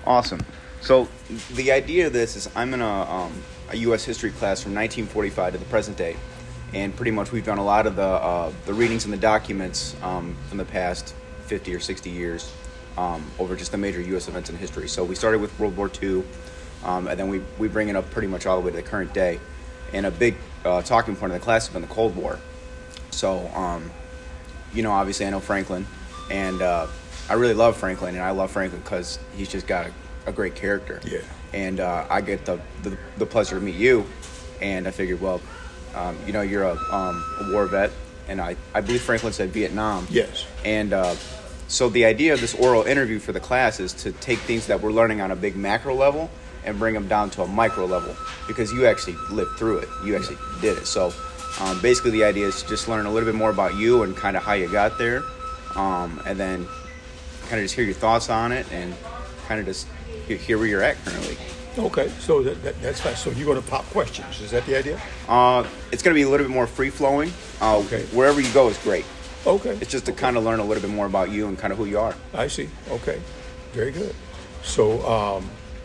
Awesome. So the idea of this is I'm in a U.S. history class from 1945 to the present day, and pretty much we've done a lot of the readings and the documents from the past 50 or 60 years over just the major U.S. events in history. So we started with World War II, and then we bring it up pretty much all the way to the current day. And a big talking point of the class has been the Cold War. So, obviously I know Franklin, and I really love Franklin, and I love Franklin because he's just got a great character. Yeah. And I get the pleasure to meet you, and I figured, well, you're a war vet, and I believe Franklin said Vietnam. Yes. And so the idea of this oral interview for the class is to take things that we're learning on a big macro level and bring them down to a micro level, because you actually lived through it. You actually did it. So basically the idea is to just learn a little bit more about you and kind of how you got there, and then kind of just hear your thoughts on it and kind of just hear where you're at currently. Okay, so that's fine. So you're going to pop questions. Is that the idea? It's going to be a little bit more free-flowing. Okay. Wherever you go is great. Okay. It's just to kind of learn a little bit more about you and kind of who you are. I see. Okay. Very good. So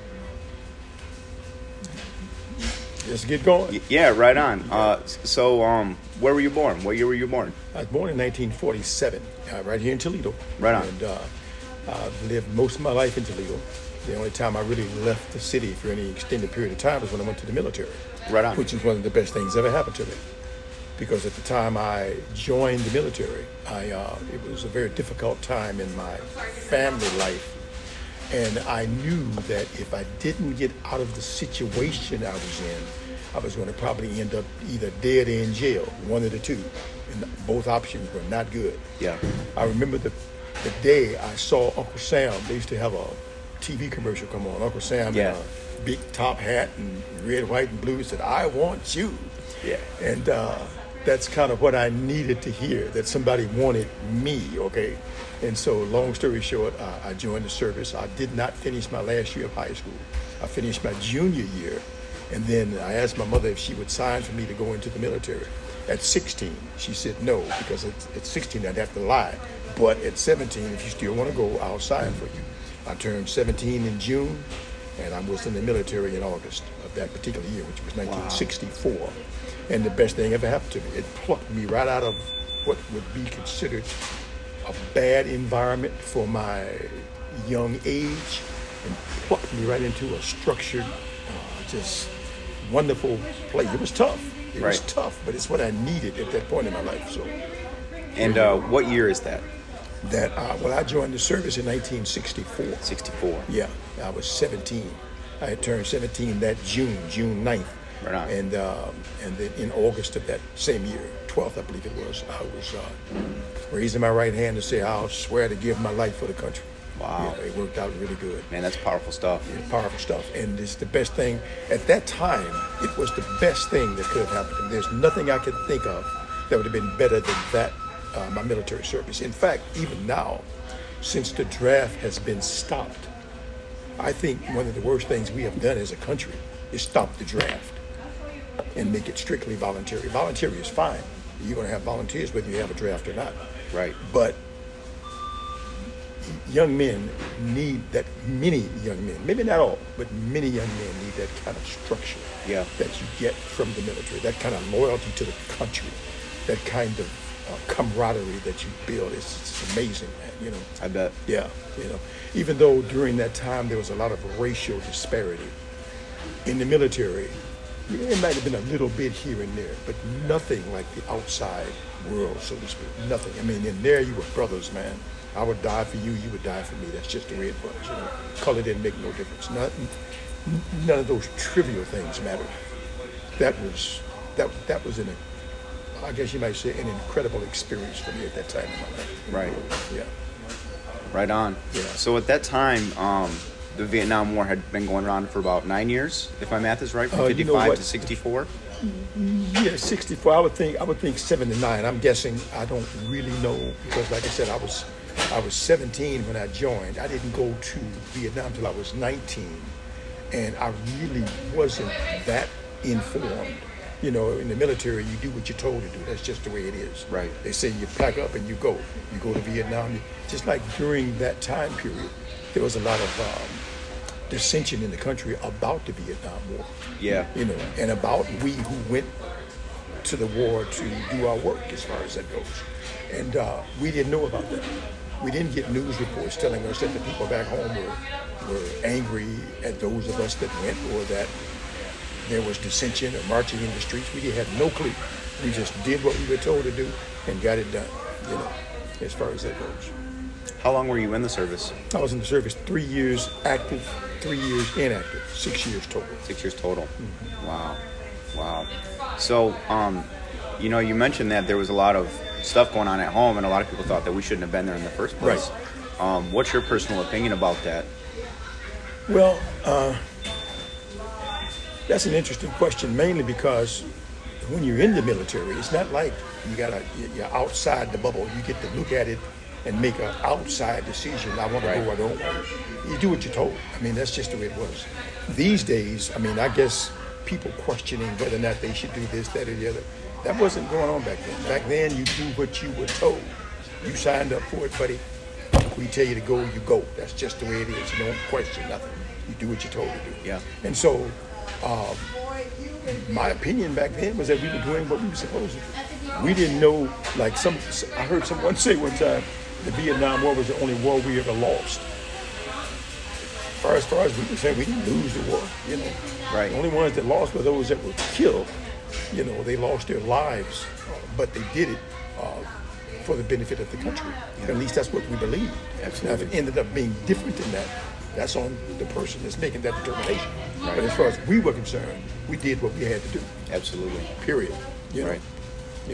let's get going. Yeah, right on. Where were you born? What year were you born? I was born in 1947, right here in Toledo. Right on. And I've lived most of my life in Toledo. The only time I really left the city for any extended period of time was when I went to the military. Right on. Which is one of the best things that ever happened to me. Because at the time I joined the military, it was a very difficult time in my family life. And I knew that if I didn't get out of the situation I was in, I was going to probably end up either dead or in jail, one of the two. And both options were not good. Yeah. I remember the day I saw Uncle Sam. They used to have a TV commercial come on. Uncle Sam in a big top hat and red, white, and blue said, "I want you." Yeah. And that's kind of what I needed to hear, that somebody wanted me, okay? And so, long story short, I joined the service. I did not finish my last year of high school. I finished my junior year, and then I asked my mother if she would sign for me to go into the military. At 16, she said no, because at 16 I'd have to lie. But at 17, if you still want to go, I'll sign for you. I turned 17 in June, and I was in the military in August of that particular year, which was 1964. Wow. And the best thing ever happened to me. It plucked me right out of what would be considered a bad environment for my young age, and plucked me right into a structured, just wonderful place. It was tough. It was tough, but it's what I needed at that point in my life. So. And what year is that? I joined the service in 1964. 64. Yeah, I was 17. I had turned 17 that June 9th. Right on. And then in August of that same year, 12th, I believe it was, I was raising my right hand to say, "I'll swear to give my life for the country." Wow. Yeah, it worked out really good. Man, that's powerful stuff. Yeah, powerful stuff. And it's the best thing. At that time, it was the best thing that could have happened to me. There's nothing I could think of that would have been better than that, my military service. In fact, even now, since the draft has been stopped, I think one of the worst things we have done as a country is stop the draft and make it strictly voluntary. Voluntary is fine. You're going to have volunteers whether you have a draft or not. Right. But young men need that, many young men, maybe not all, but many young men need that kind of structure that you get from the military, that kind of loyalty to the country, that kind of camaraderie that you build. It's amazing, man, I bet. Yeah, even though during that time there was a lot of racial disparity in the military, it might have been a little bit here and there, but nothing like the outside world, so to speak. Nothing. I mean, in there you were brothers, man. I would die for you, you would die for me. That's just the way it was, Color didn't make no difference. None of those trivial things mattered. That was I guess you might say, an incredible experience for me at that time in my life. Right. Yeah. Right on. Yeah. So at that time, the Vietnam War had been going on for about 9 years, if my math is right, from 55 to 64. Yeah, 64. I would think 7 to 9. I'm guessing. I don't really know, because, like I said, I was 17 when I joined. I didn't go to Vietnam till I was 19, and I really wasn't that informed. In the military, you do what you're told to do. That's just the way it is. Right. They say you pack up and you go. You go to Vietnam. Just like during that time period, there was a lot of dissension in the country about the Vietnam War. Yeah. And about we who went to the war to do our work as far as that goes. And we didn't know about that. We didn't get news reports telling us that the people back home were angry at those of us that went, or that there was dissension or marching in the streets. We had no clue. We just did what we were told to do and got it done, as far as that goes. How long were you in the service? I was in the service 3 years active, 3 years inactive, 6 years total. 6 years total. Mm-hmm. Wow. So, you mentioned that there was a lot of stuff going on at home, and a lot of people thought that we shouldn't have been there in the first place. Right. What's your personal opinion about that? Well, that's an interesting question, mainly because when you're in the military, it's not like you're outside the bubble. You get to look at it and make an outside decision. I want to go, I don't want to. You do what you're told. I mean, that's just the way it was. These days, I guess people questioning whether or not they should do this, that, or the other. That wasn't going on back then. Back then, you do what you were told. You signed up for it, buddy. We tell you to go, you go. That's just the way it is. You don't question nothing. You do what you're told to do. Yeah. And so, my opinion back then was that we were doing what we were supposed to do. We didn't know, I heard someone say one time, the Vietnam War was the only war we ever lost. As far as we were saying, we didn't lose the war, Right. The only ones that lost were those that were killed. They lost their lives, but they did it for the benefit of the country. Yeah. At least that's what we believe. Absolutely. Now, if it ended up being different than that, that's on the person that's making that determination. Right. But as far as we were concerned, we did what we had to do. Absolutely. Period. Right. Yeah.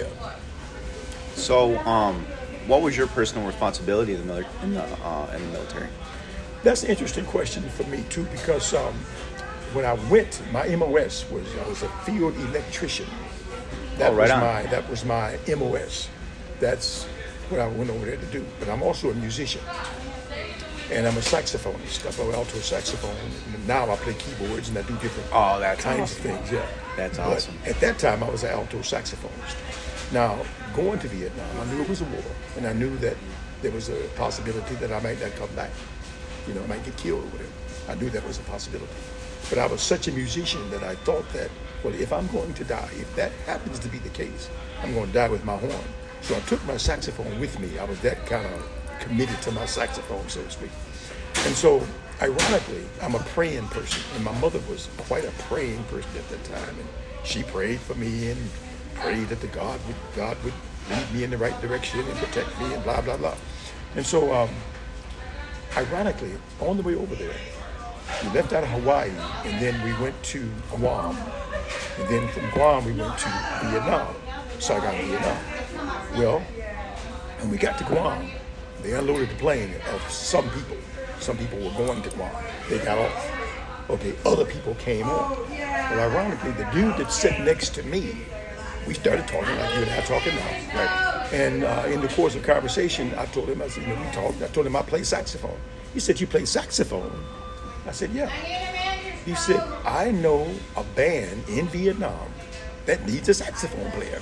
So, what was your personal responsibility in the military? That's an interesting question for me too, because when I went, my MOS I was a field electrician. That was my MOS. That's what I went over there to do. But I'm also a musician, and I'm a saxophonist. I play alto saxophone. Now I play keyboards and I do different kinds of things. Yeah, that's awesome. But at that time, I was an alto saxophonist. Now, going to Vietnam, I knew it was a war, and I knew that there was a possibility that I might not come back. I might get killed or whatever. I knew that was a possibility. But I was such a musician that I thought that, well, if I'm going to die, if that happens to be the case, I'm going to die with my horn. So I took my saxophone with me. I was that kind of committed to my saxophone, so to speak. And so, ironically, I'm a praying person, and my mother was quite a praying person at that time, and she prayed for me and prayed that God would lead me in the right direction and protect me and blah, blah, blah. And so, ironically, on the way over there, we left out of Hawaii, and then we went to Guam. And then from Guam, we went to Vietnam, Saigon, Vietnam. Well, when we got to Guam, they unloaded the plane of some people. Some people were going to Guam. They got off. Okay, other people came on. Well, ironically, the dude that sat next to me, we started talking like you and I are talking now. Right? And in the course of conversation, I told him, we talked. I told him I play saxophone. He said, "You play saxophone?" I said, "Yeah." He said, "I know a band in Vietnam that needs a saxophone player."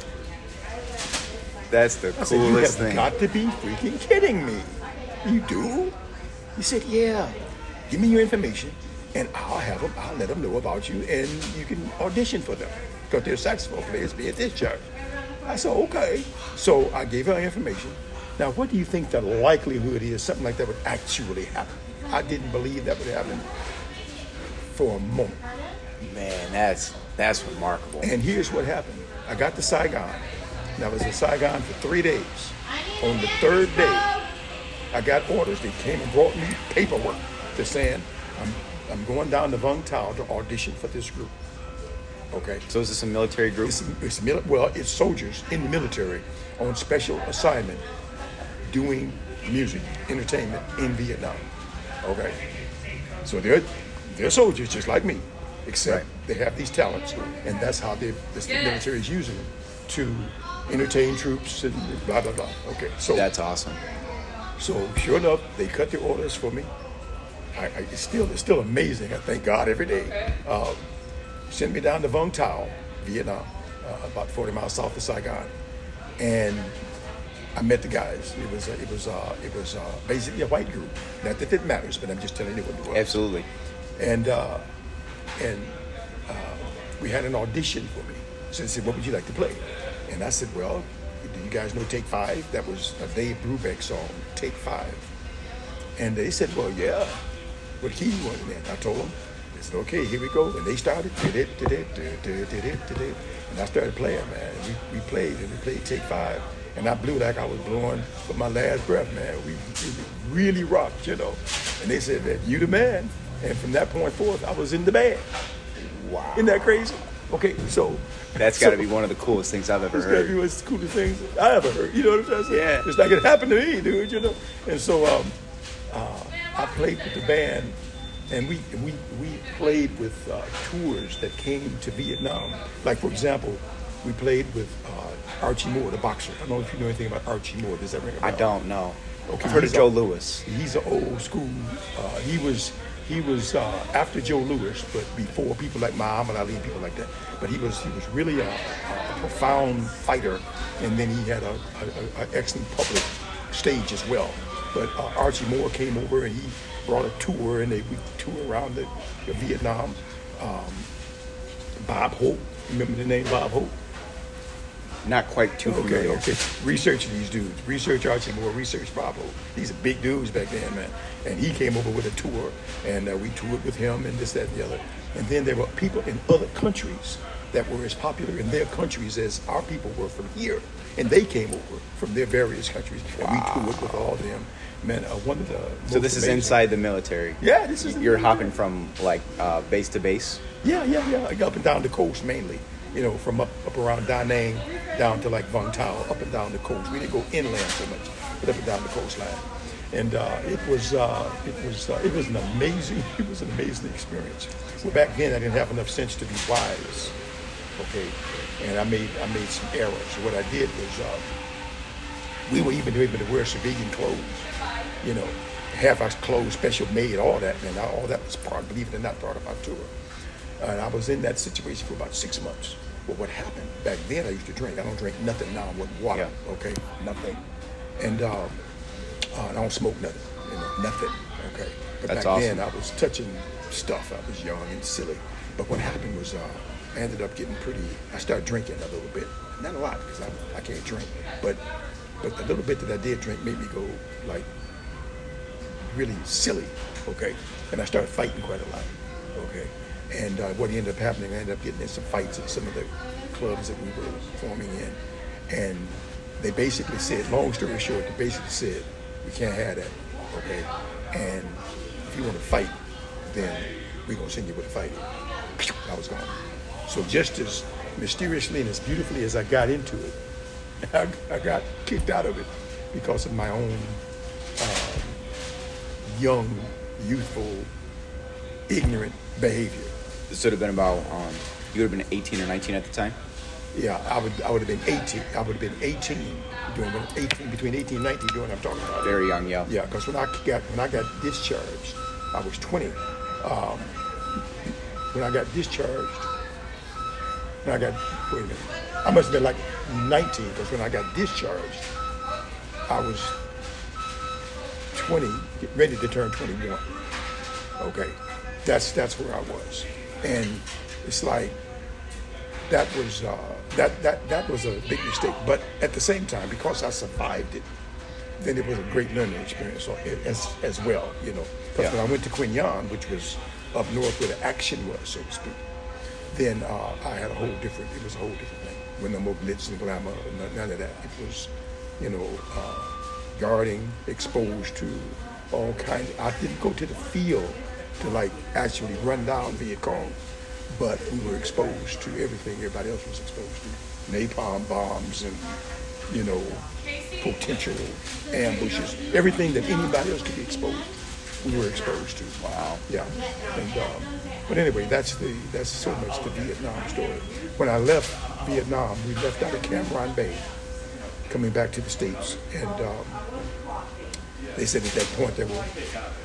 That's the I said, coolest "You have thing. got to be freaking kidding me. You do?" He said, "Yeah. Give me your information, and I'll let them know about you, and you can audition for them, because they're saxophone players be at this church." I said, "Okay." So I gave her information. Now, what do you think the likelihood is something like that would actually happen? I didn't believe that would happen for a moment. Man, that's remarkable. And here's what happened. I got to Saigon, and I was in Saigon for 3 days. On the third day, I got orders. They came and brought me paperwork. They're saying, I'm going down to Vung Tau to audition for this group. Okay. So is this a military group? It's soldiers in the military on special assignment doing music, entertainment in Vietnam. Okay. So they're soldiers just like me, except they have these talents, and that's how the military is using them to entertain troops and blah, blah, blah. Okay. So that's awesome. So sure enough, they cut the orders for me. It's still amazing. I thank God every day. Sent me down to Vung Tau, Vietnam, about 40 miles south of Saigon, and I met the guys. It was basically a white group. Not that it matters, but I'm just telling you what it was. Absolutely. and we had an audition for me. So they said, "What would you like to play?" And I said, "Well, do you guys know Take Five?" That was a Dave Brubeck song, Take Five. And they said, "Well, yeah. What key you want in there?" I told them. They said, "Okay, here we go." And they started, and I started playing, man. We played Take Five. And I blew like I was blowing for my last breath, man. We really rocked, you know. And they said that you the man. And from that point forth, I was in the band. Wow. Isn't that crazy? Okay, so That's got to be one of the coolest things I've ever it's got to be heard. one of the coolest things I ever heard. You know what I'm trying to say? Yeah. It's like it happened to me, dude. You know. And so I played with the band, and we played with tours that came to Vietnam. Like for example, we played with Archie Moore, the boxer. I don't know if you know anything about Archie Moore. Does that ring a bell? I don't know. Okay, I've heard of he's Joe a- Louis. He's an old school. He was after Joe Louis, but before people like Muhammad Ali, people like that. But he was really a profound fighter, and then he had a excellent public stage as well. But Archie Moore came over and he brought a tour, and we toured around the Vietnam. Bob Hope, remember the name Bob Hope? Not quite too familiar. Okay. Research these dudes. Research Archie Moore. Research Bob Hope. These are big dudes back then, man. And he came over with a tour, and we toured with him and this, that, and the other. And then there were people in other countries that were as popular in their countries as our people were from here. And they came over from their various countries. And we toured with all of them. Man, one of the So this is inside the military. Yeah, this is. You're hopping from like base to base. Yeah. Like up and down the coast mainly. You know, from up around Da Nang down to like Vung Tau, up and down the coast. We didn't go inland so much, but up and down the coastline. And it was an amazing experience. Well, back then I didn't have enough sense to be wise. Okay, and I made some errors. So what I did was we were even able to wear civilian clothes. You know, have our clothes special made, all that, and all that was part, believe it or not, part of our tour. And I was in that situation for about 6 months. But what happened, back then I used to drink. I don't drink nothing now with water, okay? Nothing. And I don't smoke nothing, you know, nothing, okay? But That's back awesome. then I was touching stuff. I was young and silly. But what happened was I ended up getting I started drinking a little bit. Not a lot, because I can't drink. But the little bit that I did drink made me go, like, really silly, okay? And I started fighting quite a lot, okay? And what ended up happening, I ended up getting in some fights at some of the clubs that we were performing in. And they basically said, long story short, they basically said, we can't have that, okay? And if you want to fight, then we're going to send you with a fight. I was gone. So just as mysteriously and as beautifully as I got into it, I got kicked out of it because of my own young, youthful, ignorant behavior. This would have been about you would have been 18 or 19 at the time. Yeah, I would have been 18. I would have been 18 between 18 and 19 doing what I'm talking about. Very young, yeah. Yeah, because when I got discharged, I was 20. When I got discharged, I must have been like 19, because when I got discharged, I was 20, ready to turn 21. Okay, that's where I was, and it's like that was a big mistake. But at the same time, because I survived it, then it was a great learning experience as well. You know, because when I went to Quin Yon, which was up north where the action was, so to speak, then I had it was a whole different thing. With no more glitz and glamour, none of that. It was, you know, guarding, exposed to all kinds. I didn't go to the field to like actually run down Viet Cong, but we were exposed to everything everybody else was exposed to. Napalm bombs and, you know, potential ambushes. Everything that anybody else could be exposed, we were exposed to. Wow. Yeah. And, but anyway, that's so much the Vietnam story. When I left Vietnam, we left out of Cam Ranh Bay, coming back to the States, and they said at that point there were,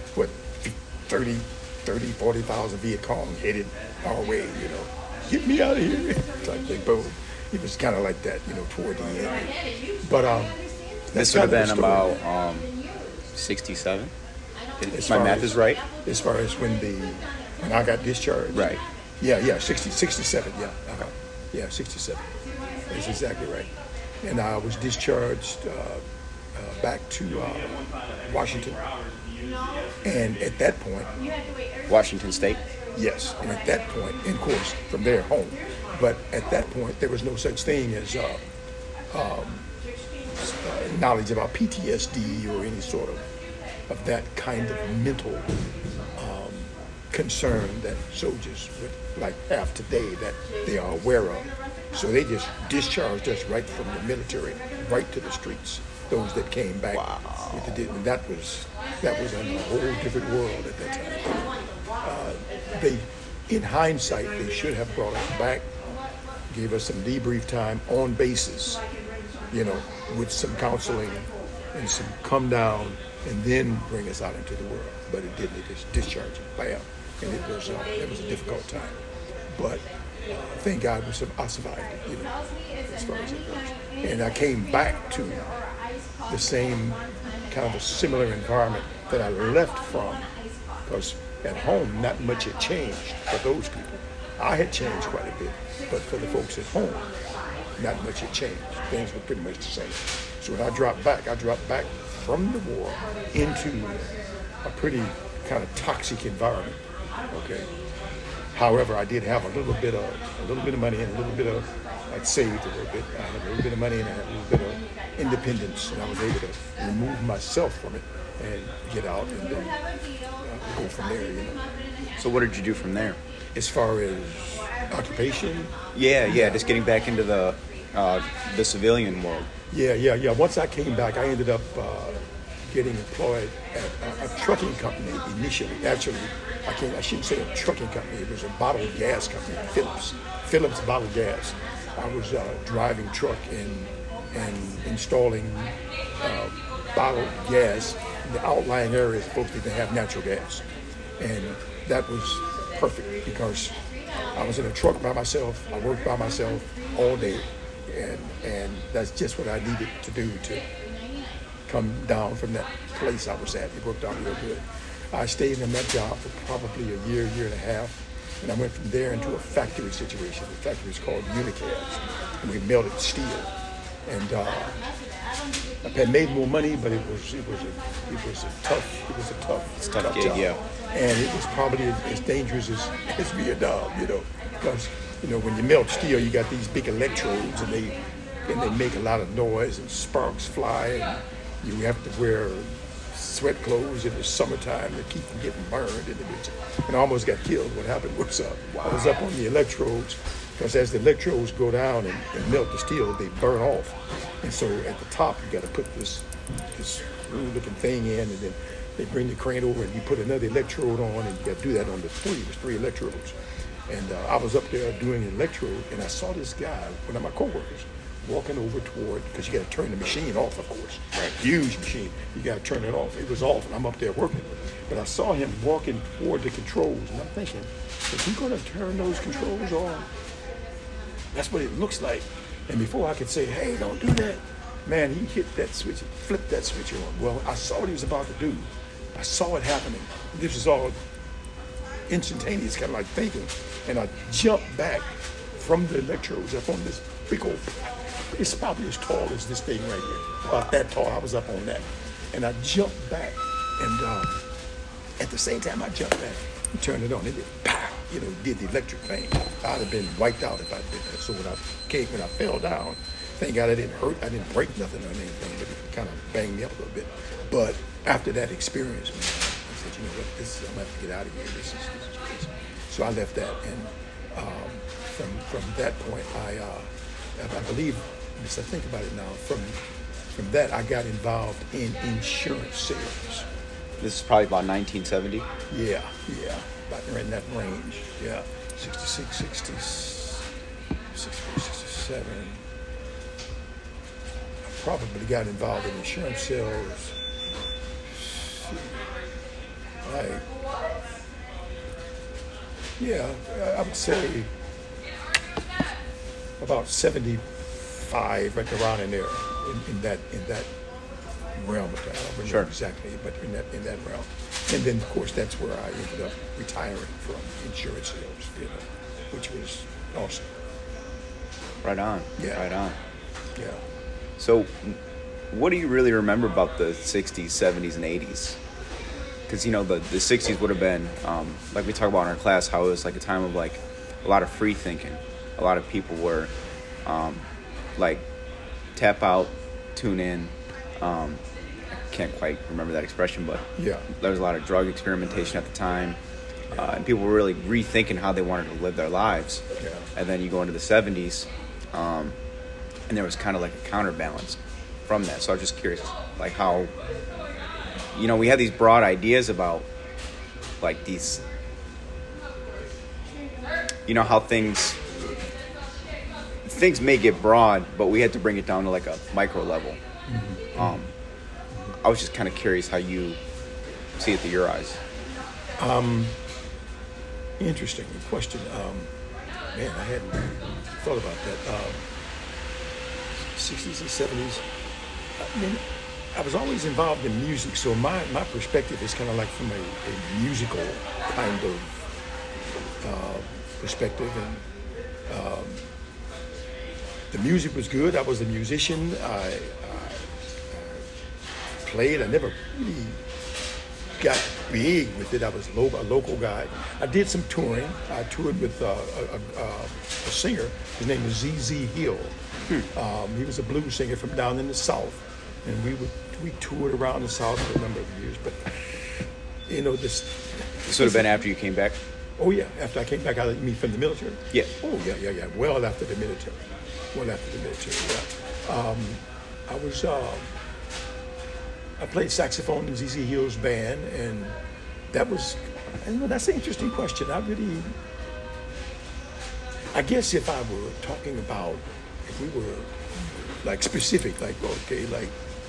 40,000 Viet Cong headed our way, you know. Get me out of here, type thing, boom. It was kind of like that, you know, toward the end. But This would have been about 67. If my math is right. As far as when when I got discharged. Right. Yeah, 67, yeah. Yeah, 67. That's exactly right. And I was discharged back to Washington. And at that point, Washington State. yes, and at that point, and of course, from there home. But at that point, there was no such thing as knowledge about PTSD or any sort of that kind of mental concern that soldiers would like have today that they are aware of. So they just discharged us right from the military, right to the streets. Those that came back, with the, and that was in a whole different world at that time. In hindsight, they should have brought us back, gave us some debrief time on basis, with some counseling and some come down, and then bring us out into the world. But it didn't. It just discharged it, bam, and it was a difficult time. But thank God I survived it, as far as it goes. And I came back to the same kind of a similar environment that I left from, because at home, not much had changed for those people. I had changed quite a bit, but for the folks at home, not much had changed. Things were pretty much the same. So when I dropped back from the war into a pretty kind of toxic environment. Okay. However, I did have a little bit of money and I'd saved a little bit. I had a little bit of money and I had a little bit of independence, and I was able to remove myself from it and get out and then go from there. So what did you do from there? As far as occupation? Yeah, just getting back into the civilian world. Yeah. Once I came back, I ended up getting employed at a trucking company initially. Actually, I shouldn't say a trucking company. It was a bottled gas company, Phillips Bottled Gas. I was driving truck and installing bottled gas in the outlying areas. Folks didn't have natural gas, and that was perfect because I was in a truck by myself. I worked by myself all day, and that's just what I needed to do to come down from that place I was at. It worked out real good. I stayed in that job for probably a year and a half, and I went from there into a factory situation. The factory was called Unicabs, and we melted steel. And I had made more money, but it was a tough gig, job. yeah. And it was probably as dangerous as Vietnam, because when you melt steel, you got these big electrodes, and they make a lot of noise, and sparks fly, and you have to wear sweat clothes in the summertime to keep from getting burned. And I almost got killed. What happened was I was up on the electrodes, because as the electrodes go down and melt the steel, they burn off. And so at the top, you got to put this looking thing in, and then they bring the crane over, and you put another electrode on, and you got to do that on the three electrodes. And I was up there doing an electrode, and I saw this guy, one of my coworkers, walking over toward, because you got to turn the machine off, of course. Right. Huge machine. You got to turn it off. It was off, and I'm up there working. But I saw him walking toward the controls, and I'm thinking, is he going to turn those controls on? That's what it looks like. And before I could say, hey, don't do that, man, he hit that switch, flipped that switch on. Well, I saw what he was about to do. I saw it happening. This was all instantaneous, kind of like thinking. And I jumped back from the electrodes up on this big old, it's probably as tall as this thing right here. About that tall, I was up on that. And I jumped back, and at the same time I jumped back, he turned it on. It did, pow, did the electric thing. I'd have been wiped out if I did that. So when I fell down, thank God I didn't hurt. I didn't break nothing or anything, but it kind of banged me up a little bit. But after that experience, man, I said, you know what, I'm gonna have to get out of here. This is crazy. So I left that, and from that point, I believe, as I think about it now, from that I got involved in insurance sales. This is probably about 1970? Yeah, about in that range, yeah. 66, 67. I probably got involved in insurance sales. I would say about 75, right around in there, in that realm. I don't remember exactly, but in that realm. And then, of course, that's where I ended up retiring from insurance sales, which was awesome. Right on. Yeah. Right on. Yeah. So, what do you really remember about the 60s, 70s, and 80s? Because, the 60s would have been, like we talk about in our class, how it was like a time of like a lot of free thinking. A lot of people were like tap out, tune in. I can't quite remember that expression, but yeah, there was a lot of drug experimentation at the time. And people were really rethinking how they wanted to live their lives. Yeah. And then you go into the 70s, and there was kind of like a counterbalance from that. So I was just curious, like how, we had these broad ideas about like these, how things may get broad, but we had to bring it down to like a micro level. Mm-hmm. I was just kind of curious how you see it through your eyes. Interesting question. Man, I hadn't thought about that. 60s and 70s. I mean, I was always involved in music, so my perspective is kind of like from a musical kind of perspective. And the music was good. I was a musician. I played. I never really got big with it. I was a local guy. I did some touring. I toured with a singer. His name was Z.Z. Hill. He was a blues singer from down in the South, and we toured around the South for a number of years. But this would have been after you came back. Oh yeah, after I came back. You mean from the military? Yeah. Oh yeah. Well after the military. Yeah. I played saxophone in Z.Z. Hill's band, and that's an interesting question. I guess if I were talking about, if we were like specific, like, okay, like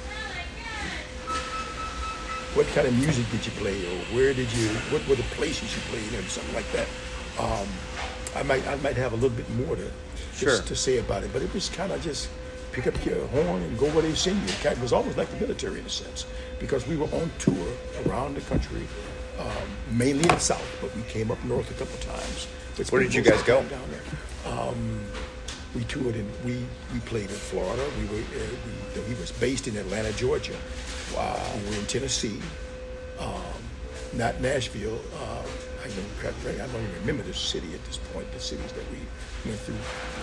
what kind of music did you play, or what were the places you played in, something like that, I might have a little bit more to say about it, but it was kind of just pick up your horn and go where they send you. It was almost like the military in a sense, because we were on tour around the country, mainly in the South, but we came up north a couple of times. Where did you guys go? Down there. We toured we played in Florida. He was based in Atlanta, Georgia. Wow. We were in Tennessee, not Nashville. I don't even remember the city at this point. The cities that we went through,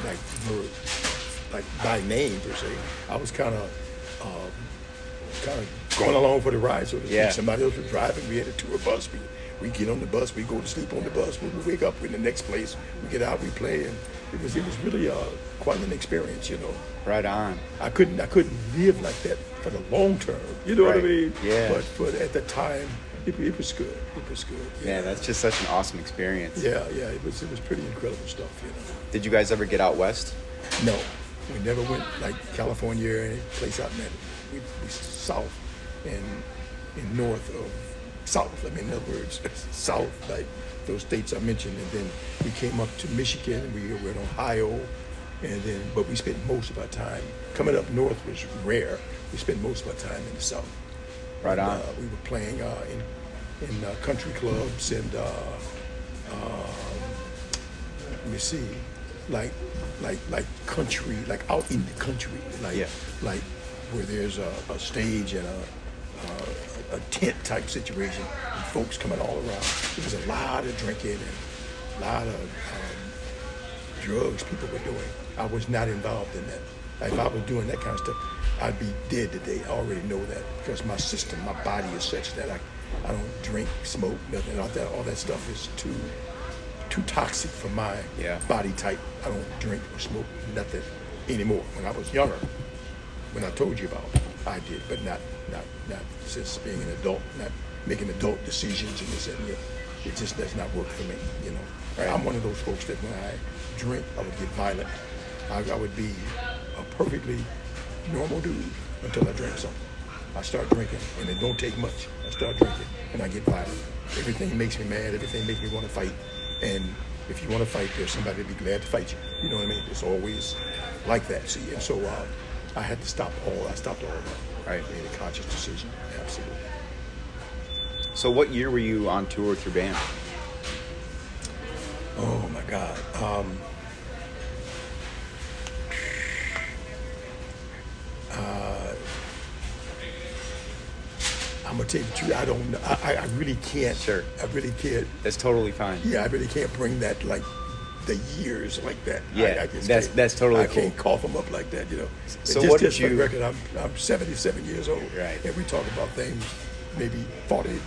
like by name per se. I was kind of going along for the ride, so to speak. Yeah. Somebody else was driving. We had a tour bus. We get on the bus. We go to sleep on the bus. When we wake up in the next place, we get out. We play, and it was really quite an experience, Right on. I couldn't live like that for the long term. You know what I mean? Yeah. But at the time, it was good. It was good. Yeah, that's just such an awesome experience. Yeah. It was pretty incredible stuff. Did you guys ever get out west? No, we never went like California or any place out in that. We south and north of south. I mean, in other words, south, like those states I mentioned, and then we came up to Michigan, and we were in Ohio, but we spent most of our time coming up north was rare. We spent most of our time in the south. Right on. We were playing in country clubs and let me see, like country, like out in the country, like where there's a stage and a tent type situation, and folks coming all around. There was a lot of drinking and a lot of drugs people were doing. I was not involved in that. If I was doing that kind of stuff, I'd be dead today. I already know that, because my system, my body is such that I don't drink, smoke, nothing. All that stuff is too toxic for my body type. I don't drink or smoke nothing anymore. When I was younger, when I told you about, I did, but not since being an adult, not making adult decisions and this and that. It just does not work for me, Right. I'm one of those folks that when I drink, I would get violent. I would be a perfectly normal dude until I drank something. I start drinking, and it don't take much. I start drinking, and I get violent. Everything makes me mad. Everything makes me want to fight. And if you want to fight, there's somebody to be glad to fight you. You know what I mean? It's always like that. See, and so I had to stop all. I stopped all of that. Right. Made a conscious decision. Absolutely. So what year were you on tour with your band? Oh my God. I'm gonna tell you the truth. I don't know. I really can't. Sure. I really can't. That's totally fine. Yeah, I really can't bring that like the years like that. Yeah, I just that's totally I cool. can't cough them up like that. So just, what did just for the you? record, I'm 77 years old. Right. And we talk about things maybe 30,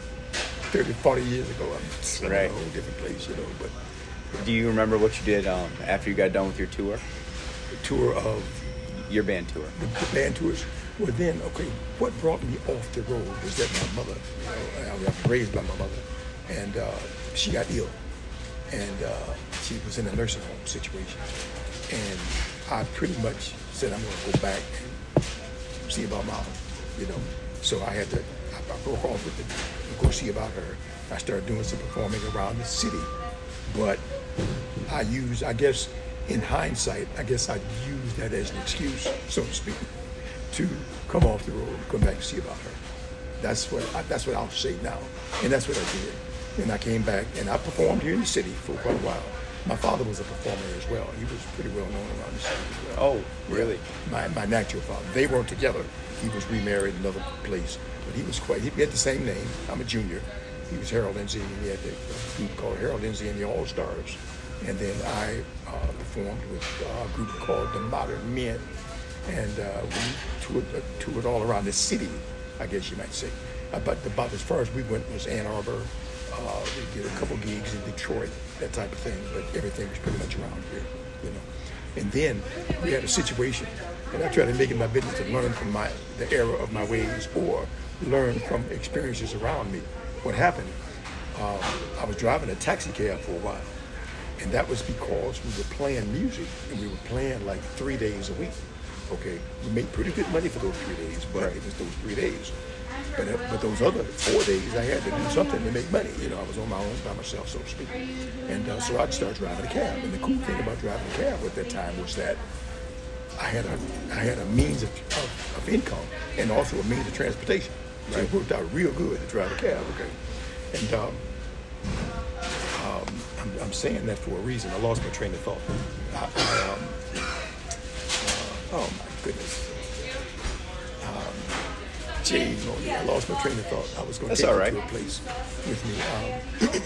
40 years ago. I'm in Right. a whole different place. But Do you remember what you did after you got done with your tour? the tour of Your band tour. the band tours. Well, then, okay, what brought me off the road was that my mother, I was raised by my mother, and she got ill, and she was in a nursing home situation, and I pretty much said I'm going to go back and see about Mama, So I broke off with to go see about her. I started doing some performing around the city, but I guess in hindsight, I used that as an excuse, so to speak, to come off the road and come back and see about her. That's what I'll say now, and that's what I did. And I came back and I performed here in the city for quite a while. My father was a performer as well. He was pretty well known around the city as well. Oh, really? Yeah. My natural father. They weren't together. He was remarried in another place, but he had the same name. I'm a junior. He was Harold Lindsay, and he had the group called Harold Lindsay and the All Stars. And then I performed with a group called the Modern Men. And we toured all around the city, I guess you might say. But about as far as we went was Ann Arbor. We did a couple gigs in Detroit, that type of thing. But everything was pretty much around here, And then we had a situation, and I tried to make it my business to learn from the error of my ways or learn from experiences around me. What happened? I was driving a taxi cab for a while, and that was because we were playing music, and we were playing like 3 days a week. Okay, we made pretty good money for those 3 days, but it was those 3 days. But those other 4 days, I had to do something to make money. I was on my own by myself, so to speak. And so I'd start driving a cab. And the cool thing about driving a cab at that time was that I had a means of income and also a means of transportation. So it worked out real good to drive a cab. Okay, and I'm saying that for a reason. I lost my train of thought. Oh my goodness. I lost my train of thought. I was going to take you to a place with me.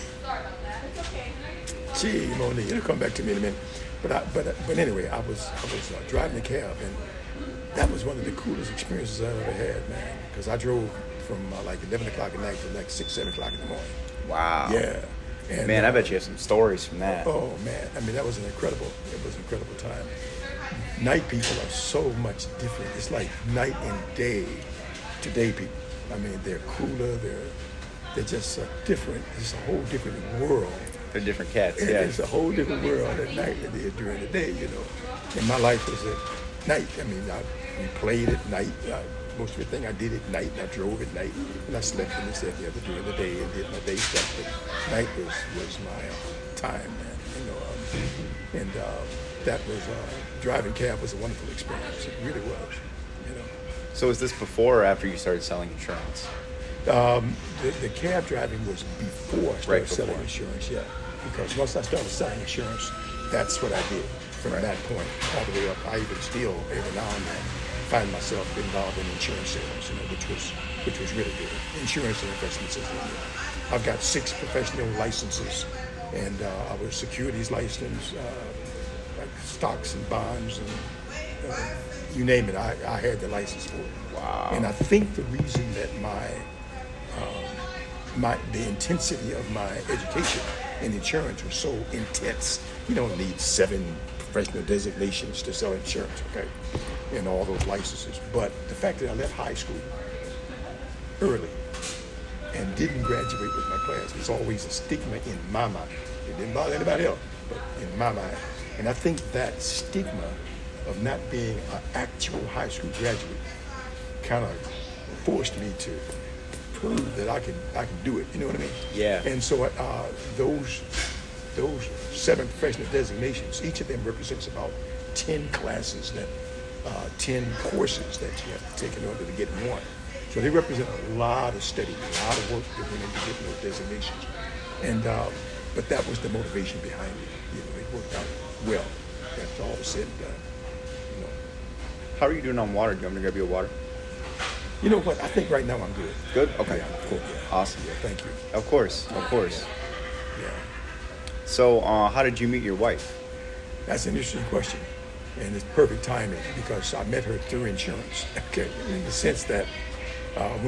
Monique, it'll come back to me in a minute. But anyway, I was driving the cab, and that was one of the coolest experiences I ever had, man. Because I drove from like 11 o'clock at night to like 6, 7 o'clock in the morning. Wow. Yeah. And, man, I bet you have some stories from that. Oh man, I mean it was an incredible time. Night people are so much different. It's like night and day. Today people, I mean, they're cooler. They're just different. It's a whole different world. They're different cats. Yeah. It's a whole different world at night than it is during the day. And my life was at night. I mean, we played at night. Most of the thing I did at night, and I drove at night, and I slept in the other during the day and did my day stuff. But night was my time, man. And that was driving cab was a wonderful experience. It really was. So was this before or after you started selling insurance? The cab driving was before I started selling before. insurance. Yeah, because once I started selling insurance, that's what I did from that point all the way up. I even still every now and then find myself involved in insurance sales, which was really good. Insurance and investments. I've got 6 professional licenses, and I was securities licensed, like stocks and bonds, and you name it. I had the license for it. Wow. And I think the reason that the intensity of my education in insurance was so intense. You don't need 7 professional designations to sell insurance, okay? And all those licenses. But the fact that I left high school early and didn't graduate with my class was always a stigma in my mind. It didn't bother anybody else, but in my mind. And I think that stigma of not being an actual high school graduate kind of forced me to prove that I can do it. You know what I mean? Yeah. And so those 7 professional designations, each of them represents about 10 classes 10 courses that you have to take in order to get one. So they represent a lot of study, a lot of work that went into getting those designations. And but that was the motivation behind it. It worked out well. That's all said and done. How are you doing on water? Do you want me to grab you a water? You know what? I think right now I'm good. Good? Okay. Yeah, cool. Yeah. Awesome. Yeah, thank you. Of course. Yeah. So, how did you meet your wife? That's an interesting question. And it's perfect timing because I met her through insurance. Okay. In the sense that when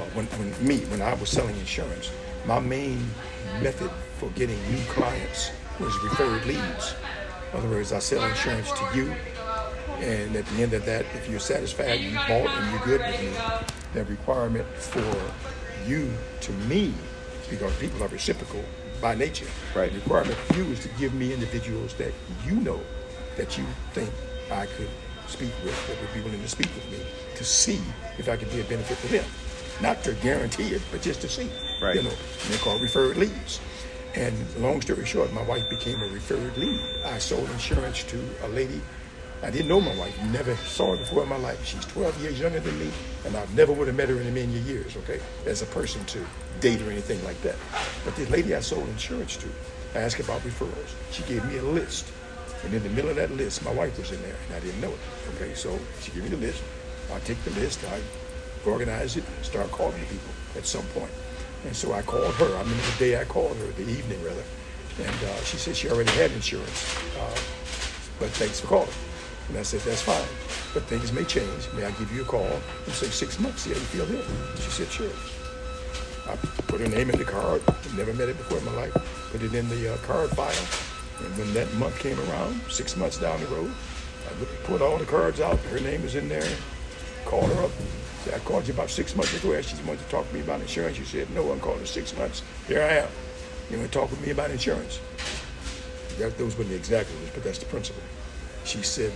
I was selling insurance, my main method for getting new clients was referred leads. In other words, I sell insurance to you, and at the end of that, if you're satisfied, you bought and you're good with me, the requirement for you to me, because people are reciprocal by nature, right. The requirement for you is to give me individuals that you know that you think I could speak with, that would be willing to speak with me, to see if I could be a benefit to them. Not to guarantee it, but just to see. Right. And they're called referred leads. And long story short, my wife became a referred lead. I sold insurance to a lady. I didn't know my wife, never saw her before in my life. She's 12 years younger than me, and I never would have met her in a million years, okay, as a person to date or anything like that. But this lady I sold insurance to, I asked about referrals. She gave me a list. And in the middle of that list, my wife was in there, and I didn't know it. Okay, so she gave me the list. I take the list, I organize it, and start calling people at some point. And so I called her. I remember the day I called her, the evening rather, and she said she already had insurance, but thanks for calling. And I said, that's fine, but things may change. May I give you a call in, say, 6 months, see how you feel then? She said, sure. I put her name in the card. Never met her before in my life. Put it in the card file. And when that month came around, 6 months down the road, I put all the cards out. Her name was in there. Called her up. Said, I called you about 6 months ago. She wanted to talk to me about insurance. She said, no, I'm calling 6 months. Here I am. You want to talk with me about insurance? Those weren't the exact words, but that's the principle. She said,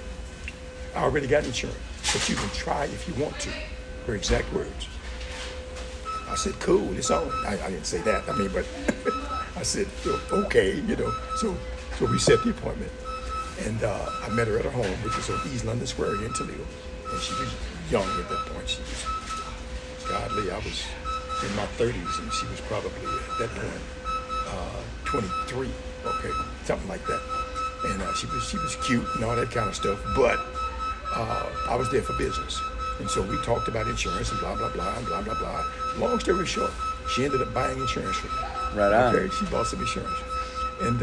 I already got insurance, but you can try if you want to. Her exact words. I said, cool, it's on. I didn't say that. But I said, okay, So we set the appointment. And I met her at her home, which was on East London Square here in Toledo. And she was young at that point. She was godly. I was in my 30s, and she was probably at that point 23, okay, something like that. And she was cute and all that kind of stuff, but I was there for business. And so we talked about insurance and blah, blah, blah, and blah, blah, blah. Long story short, she ended up buying insurance from me. Right on. Okay, she bought some insurance. And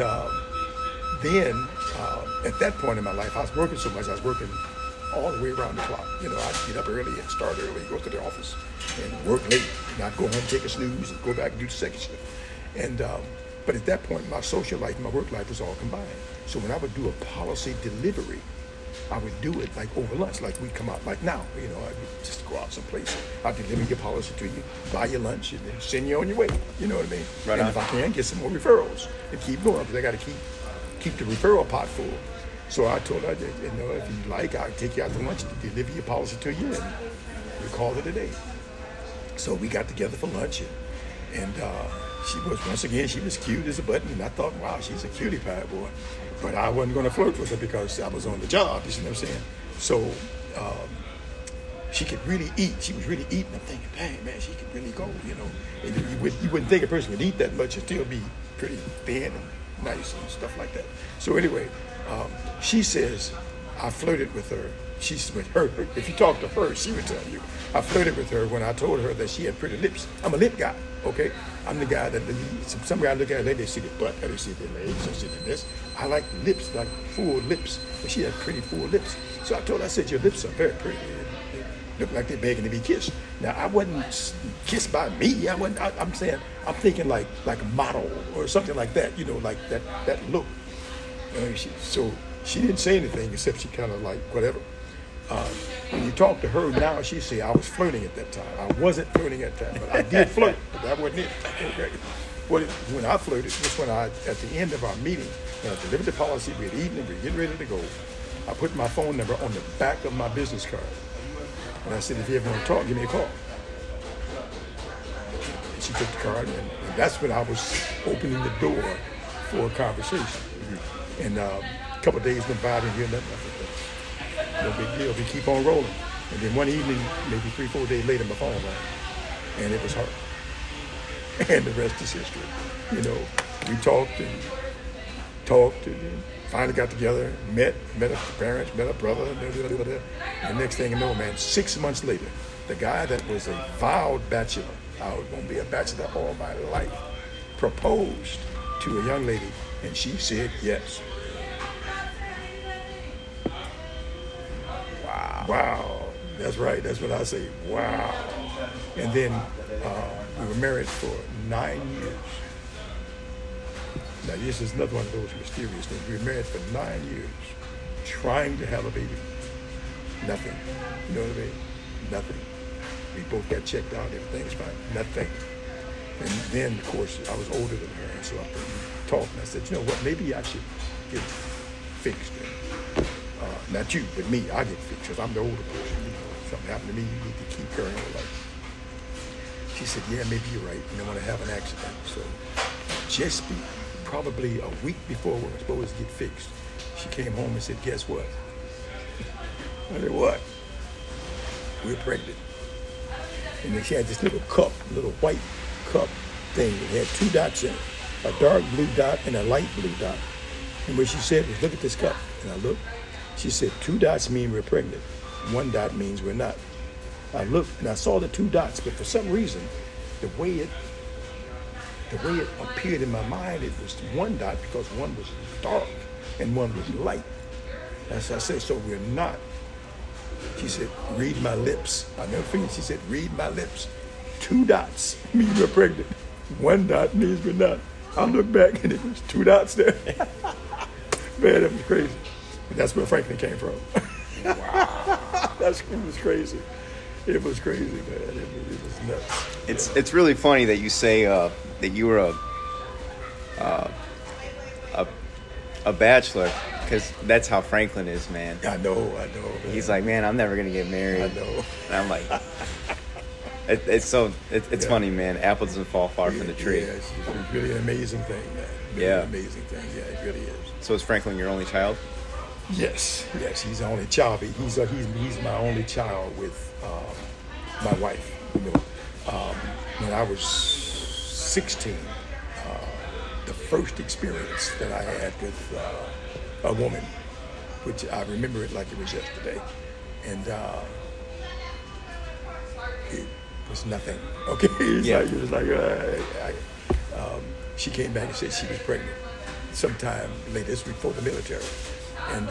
then, at that point in my life, I was working so much, I was working all the way around the clock. I'd get up early and start early, go to the office, and work late. And I'd go home, take a snooze, and go back and do the second shift. And but at that point, my social life and my work life was all combined. So when I would do a policy delivery, I would do it like over lunch, like we'd come out like now, I would just go out someplace. I'd deliver your policy to you, buy your lunch, and then send you on your way. You know what I mean? Right and on. If I can, get some more referrals and keep going, because I got to keep the referral pot full. So I told her, if you like, I'll take you out to lunch to deliver your policy to you, and we called it a day. So we got together for lunch, and she was cute as a button, and I thought, wow, she's a cutie pie, boy. But I wasn't going to flirt with her because I was on the job, you know what I'm saying? So she could really eat. She was really eating. I'm thinking, dang, man, she could really go, And you wouldn't think a person would eat that much and still be pretty thin and nice and stuff like that. So anyway, she says, I flirted with her. She's with her. If you talk to her, she would tell you. I flirted with her when I told her that she had pretty lips. I'm a lip guy, okay? I'm the guy that some guys look at her, they see the butt, they see the legs, they see this. I like lips, like full lips. But she had pretty full lips. So I told her, I said, your lips are very pretty. They look like they're begging to be kissed. Now, I wasn't kissed by me. I'm saying, I'm thinking like a model or something like that, like that look. So she didn't say anything except she kind of like, whatever. When you talk to her now, she say I was flirting at that time. I wasn't flirting at that time, but I did flirt, but that wasn't it. Okay. When I flirted was when at the end of our meeting, when I delivered the policy, we had eaten and we were getting ready to go. I put my phone number on the back of my business card. And I said, if you ever want to talk, give me a call. And she took the card, and that's when I was opening the door for a conversation. And a couple of days went by, I didn't hear nothing. No big deal. We keep on rolling. And then one evening, maybe 3-4 days later, my phone rang, and it was her. And the rest is history. You know, we talked and then finally got together, met her parents, met her brother, and next thing you know, man, 6 months later, the guy that was a vowed bachelor, I was going to be a bachelor all my life, proposed to a young lady, and she said yes. Wow. That's right. That's what I say. Wow. And then we were married for 9 years. Now, this is another one of those mysterious things. We were married for 9 years, trying to have a baby. Nothing. You know what I mean? Nothing. We both got checked out. Everything's fine. Nothing. And then, of course, I was older than her, and so I talked, and I said, you know what, maybe I should get fixed. Not you, but me. I get fixed, because I'm the older person. You know, if something happened to me, you need to keep carrying your life. She said, yeah, maybe you're right. You don't want to have an accident. So probably a week before we were supposed to get fixed, she came home and said, guess what? I said, what? We're pregnant. And then she had this little cup, little white cup thing. It had 2 dots in it, a dark blue dot and a light blue dot. And what she said was, look at this cup. And I looked. She said, 2 dots mean we're pregnant. 1 dot means we're not. I looked and I saw the 2 dots, but for some reason, the way it appeared in my mind, it was 1 dot because 1 was dark and 1 was light. As I said, so we're not. She said, read my lips. I never forget, she said, read my lips. 2 dots mean we're pregnant. 1 dot means we're not. I looked back and it was 2 dots there. Man, that was crazy. And that's where Franklin came from. Wow. It was crazy. It was crazy, man. It was nuts. It's really funny that you say that you were a bachelor, because that's how Franklin is, man. I know. Man. He's like, man, I'm never gonna get married. I know. And I'm like, it's funny, man. Apple doesn't fall far from the tree. Yeah, it's really an amazing thing, man. Really an amazing thing. Yeah, it really is. So is Franklin your only child? Yes, he's the only child. He's my only child with my wife. You know, when I was 16, the first experience that I had with a woman, which I remember it like it was yesterday, and it was nothing. Okay, she came back and said she was pregnant sometime later this week before the military. And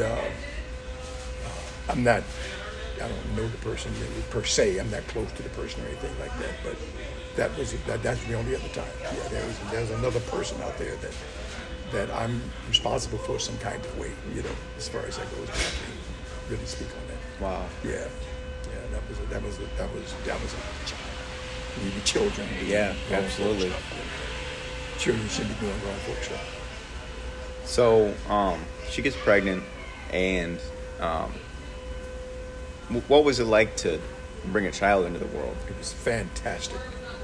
I don't know the person really, per se. I'm not close to the person or anything like that. But that's the only other time. Yeah, there's another person out there that I'm responsible for some kind of way, you know, as far as that goes. I can't really speak on that. Wow. Yeah. That was a child. We were children. Yeah, absolutely. Children shouldn't be doing wrong folk stuff. So, she gets pregnant, and what was it like to bring a child into the world? It was fantastic.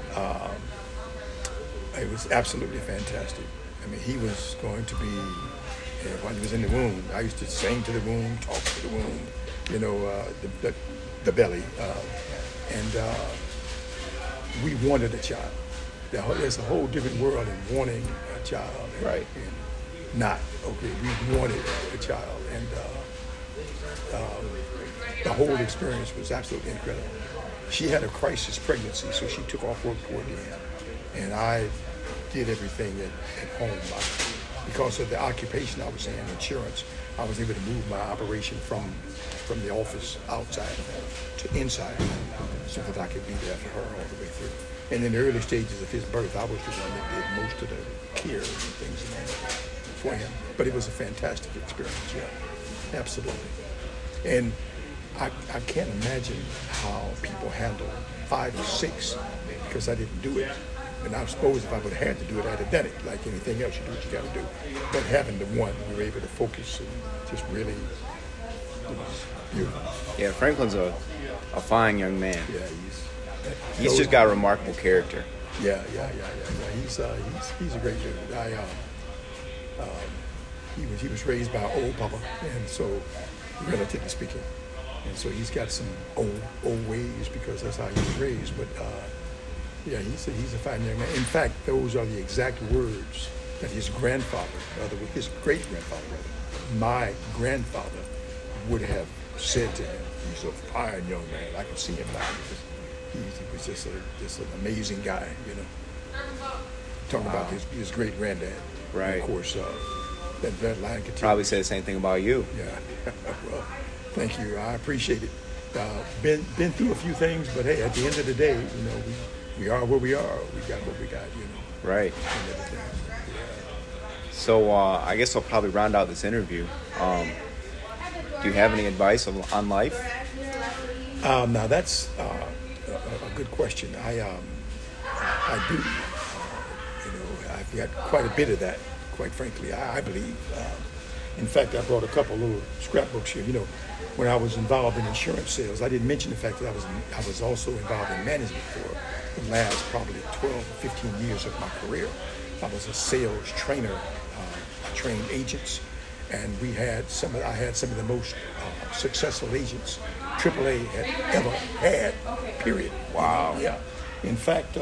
It was absolutely fantastic. I mean, he was going to be, when he was in the womb, I used to sing to the womb, talk to the womb, you know, the belly. And we wanted a child. There's a whole different world in wanting a child. Right. And not. Okay, we wanted a child. And the whole experience was absolutely incredible. She had a crisis pregnancy, so she took off work toward the end. And I did everything at home. Because of the occupation I was in, insurance, I was able to move my operation from the office outside to inside so that I could be there for her all the way through. And in the early stages of his birth, I was the one that did most of the care and things for him. But it was a fantastic experience, yeah, absolutely. And I can't imagine how people handle 5 or 6 because I didn't do it. And I suppose if I would have had to do it, I'd have done it. Like anything else, you do what you got to do. But having the one, we were able to focus and just really, it was beautiful. Yeah, Franklin's a fine young man. Yeah, he's just got a remarkable character. Yeah. He's a great dude. He was raised by old papa, and so relatively speaking, And so he's got some old ways because that's how he was raised. But yeah, he's a fine young man. In fact, those are the exact words that his grandfather, his great-grandfather, my grandfather, would have said to him. He's a fine young man. I can see him now. He was just an amazing guy, you know. Talking about his great-granddad. Right. And of course, that line continues. Probably say the same thing about you. Yeah. Well, thank you. I appreciate it. Been through a few things, but hey, at the end of the day, you know, we are where we are. We got what we got, you know. Right. And everything. So I guess I'll probably round out this interview. Do you have any advice on life? Now that's a good question. I do. You know, I've got quite a bit of that, quite frankly. I believe. In fact, I brought a couple little scrapbooks here. You know, when I was involved in insurance sales, I didn't mention the fact that I was also involved in management for the last probably 12, 15 years of my career. I was a sales trainer. I trained agents, and I had some of the most successful agents AAA had ever had. Period. Wow. Yeah. In fact,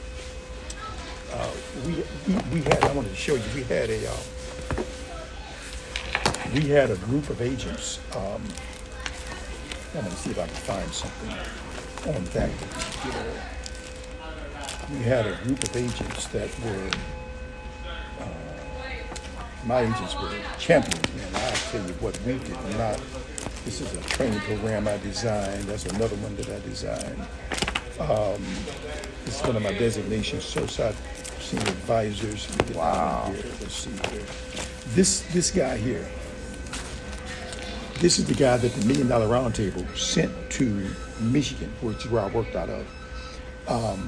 we had. I wanted to show you. We had a group of agents. I'm going to see if I can find something on that. We had a group of agents that were. My agents were champions, man. I tell you what, we did not. This is a training program I designed. That's another one that I designed. This is one of my designations, certified senior advisors. Wow. Here. Let's see here. This guy here. This is the guy that the $1 Million Roundtable sent to Michigan, which is where I worked out of.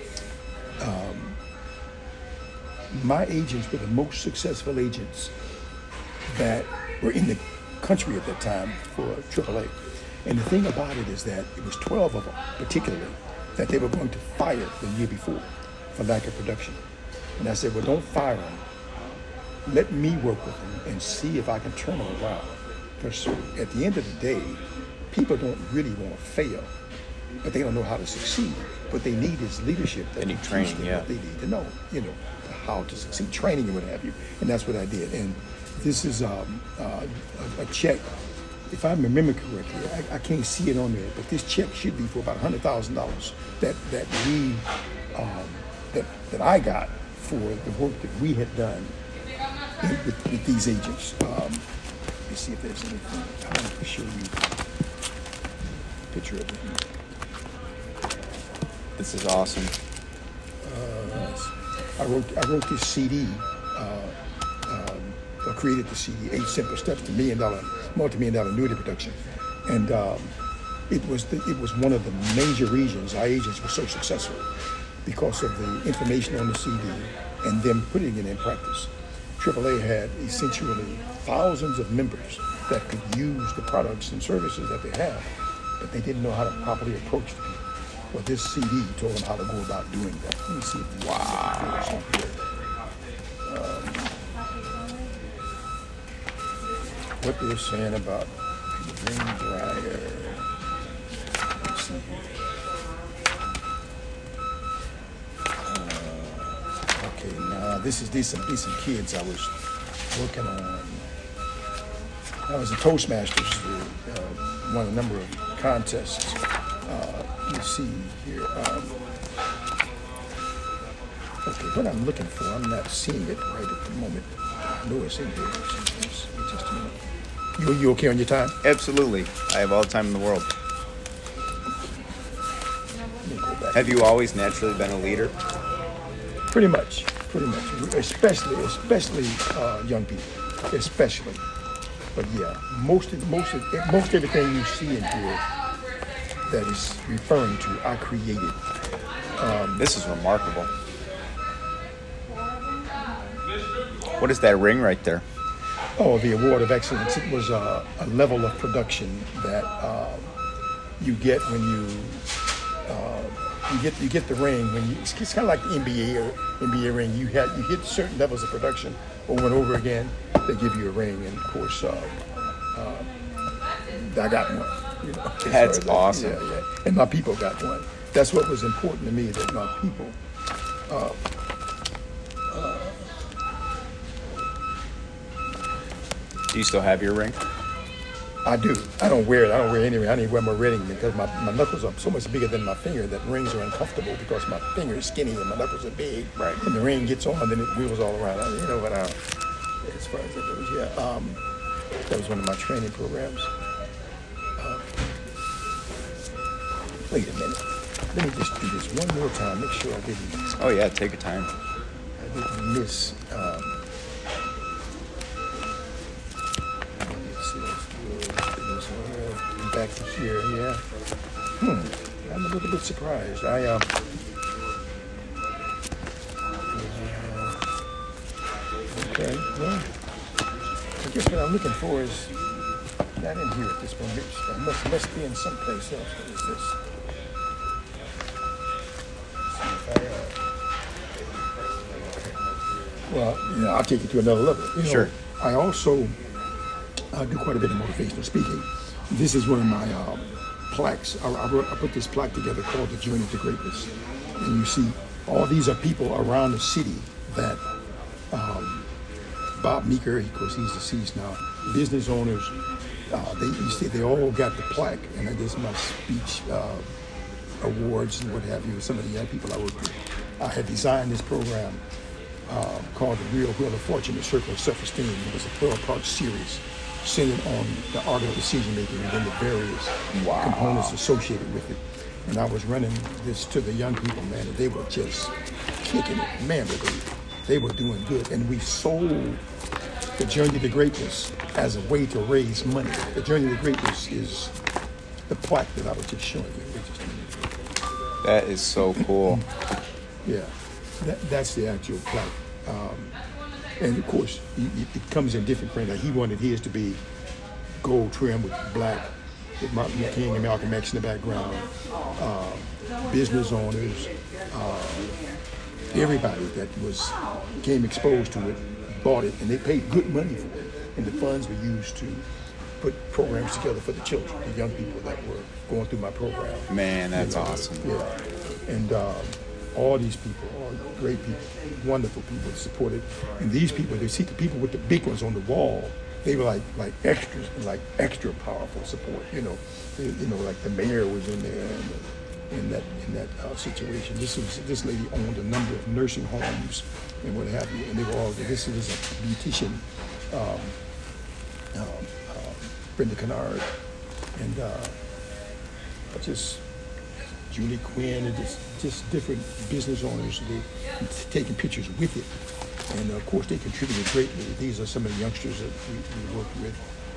My agents were the most successful agents that were in the country at that time for AAA. And the thing about it is that it was 12 of them, particularly, that they were going to fire the year before for lack of production. And I said, well, don't fire them. Let me work with them and see if I can turn them around. Because at the end of the day, people don't really want to fail, but they don't know how to succeed. What they need is leadership. They need training, yeah. What they need to know, you know, how to succeed, training and what have you. And that's what I did. And this is a check. If I remember correctly, I can't see it on there, but this check should be for about $100,000 that I got for the work that we had done with these agents. Let me see if there's anything. I want to show you a picture of it. This is awesome. I wrote this CD, or created the CD, 8 Simple Steps to multi-million-dollar annuity production, and it was one of the major reasons our agents were so successful, because of the information on the CD and them putting it in practice. AAA had essentially thousands of members that could use the products and services that they have, but they didn't know how to properly approach the people. Well, this CD told them how to go about doing that. Let me see if what they're saying about the ring dryer. Let's see here. Okay, now these some kids I was working on. I was a Toastmasters, won a number of contests. Let's see here. Okay, what I'm looking for, I'm not seeing it right at the moment. I know it's in here. Just a minute. You okay on your time? Absolutely. I have all the time in the world. Let me go back. Have you always naturally been a leader? Pretty much. Especially young people, especially. But yeah, most everything you see in here that is referring to, I created. This is remarkable. What is that ring right there? Oh, the Award of Excellence. It was a level of production that you get when you get the ring when you. It's kind of like the NBA ring. You hit certain levels of production over and over again. They give you a ring, and of course, I got one. You know, That's awesome. Yeah. And my people got one. That's what was important to me, that my people. Do you still have your ring? I do. I don't wear it. I don't wear any ring. I didn't wear my ring because my knuckles are so much bigger than my finger that rings are uncomfortable because my finger is skinny and my knuckles are big. Right. When the ring gets on, then it wheels all around. You know what? As far as that goes, yeah. That was one of my training programs. Wait a minute. Let me just do this one more time. Make sure I didn't. Oh yeah, take your time. I didn't miss. Back to here, yeah. I'm a little bit surprised. Okay, well, I guess what I'm looking for is not in here at this point. It must be in someplace else. What is this? Well, yeah, I'll take you to another level. You know, sure. I also do quite a bit of motivational speaking. This is one of my plaques. I put this plaque together called The Journey to Greatness. And you see, all these are people around the city that Bob Meeker, of course, he's deceased now, business owners, they all got the plaque. And I guess my speech awards and what have you, some of the young people I work with. I had designed this program called The Real Wheel of Fortune, The Circle of Self-Esteem. It was a 12-part series centered on the art of decision making and then the various components associated with it. And I was running this to the young people, man, and they were just kicking it. Man, they were doing good. And we sold The Journey to Greatness as a way to raise money. The Journey to Greatness is the plaque that I was just showing you. That is so cool. Yeah, that's the actual plaque. And of course, it comes in different prints. Like he wanted his to be gold trim with black, with Martin Luther King and Malcolm X in the background. Business owners, everybody that became exposed to it, bought it, and they paid good money for it. And the funds were used to put programs together for the children, the young people that were going through my program. Man, that's awesome. Yeah, and all these people are great people, wonderful people that supported. And these people, they see the people with the big ones on the wall, they were like extra powerful support. You know, like the mayor was in there in that situation. This lady owned a number of nursing homes and what have you, and they were all. This was a beautician, Brenda Kennard, and just Julie Quinn, and just different business owners. They taking pictures with it, and of course they contributed greatly. These are some of the youngsters that we worked with.